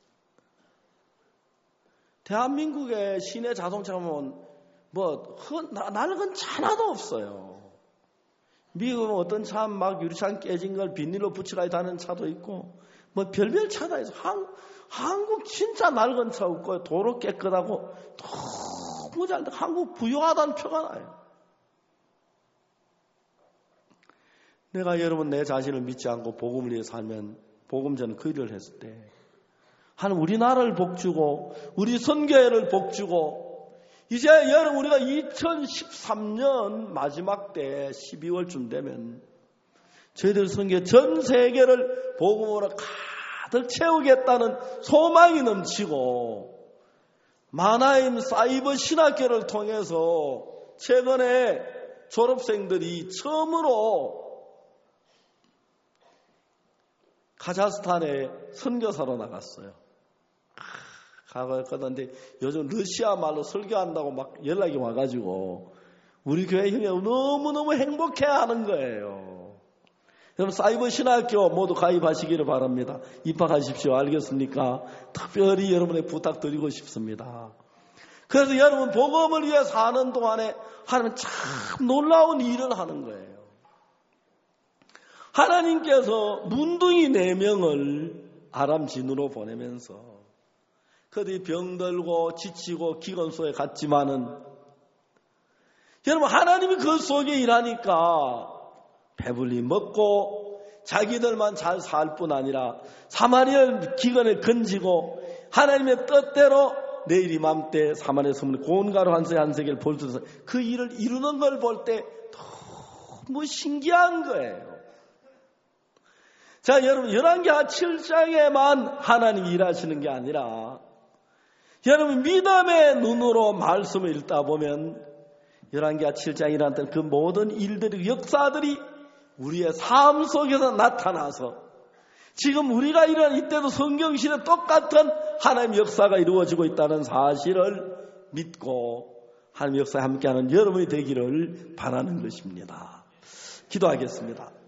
대한민국의 시내 자동차 보면 뭐 낡은 차 하나도 없어요. 미국은 어떤 차 막 유리창 깨진 걸 비닐로 붙여가지고 다니는 차도 있고 뭐 별별 차다 있어. 한, 한국 진짜 낡은 차 없고 도로 깨끗하고 너무 잘 돼. 한국 부유하다는 표가 나요. 내가 여러분 내 자신을 믿지 않고 복음을 위해 살면 복음 전 그 일을 했을 때 하나님 우리나라를 복주고 우리 선교회를 복주고 이제 여러분 우리가 이천십삼 년 마지막 때 십이월쯤 되면 저희들 선교회 전 세계를 복음으로 가득 채우겠다는 소망이 넘치고 마나임 사이버 신학교를 통해서 최근에 졸업생들이 처음으로 카자흐스탄에 선교사로 나갔어요. 가봤는데 요즘 러시아 말로 설교한다고 막 연락이 와가지고 우리 교회 형이 너무너무 행복해하는 거예요. 여러분 사이버 신학교 모두 가입하시기를 바랍니다. 입학하십시오. 알겠습니까? 특별히 여러분의 부탁드리고 싶습니다. 그래서 여러분 복음을 위해 사는 동안에 하나님은 참 놀라운 일을 하는 거예요. 하나님께서 문둥이 네 명을 아람 진으로 보내면서 그들이 병들고 지치고 기근 속에 갔지만은 여러분 하나님이 그 속에 일하니까 배불리 먹고 자기들만 잘 살 뿐 아니라 사마리아 기근에 건지고 하나님의 뜻대로 내일 이맘때 사마리아 성문에 고운가루 한 세 한 세겔 볼수서 그 일을 이루는 걸 볼 때 너무 신기한 거예요. 자, 여러분 열왕기하 칠 장에만 하나님이 일하시는 게 아니라 여러분 믿음의 눈으로 말씀을 읽다 보면 열왕기하 칠 장이라는 그 모든 일들이 역사들이 우리의 삶 속에서 나타나서 지금 우리가 일하는 이때도 성경시대 똑같은 하나님의 역사가 이루어지고 있다는 사실을 믿고 하나님의 역사에 함께하는 여러분이 되기를 바라는 것입니다. 기도하겠습니다.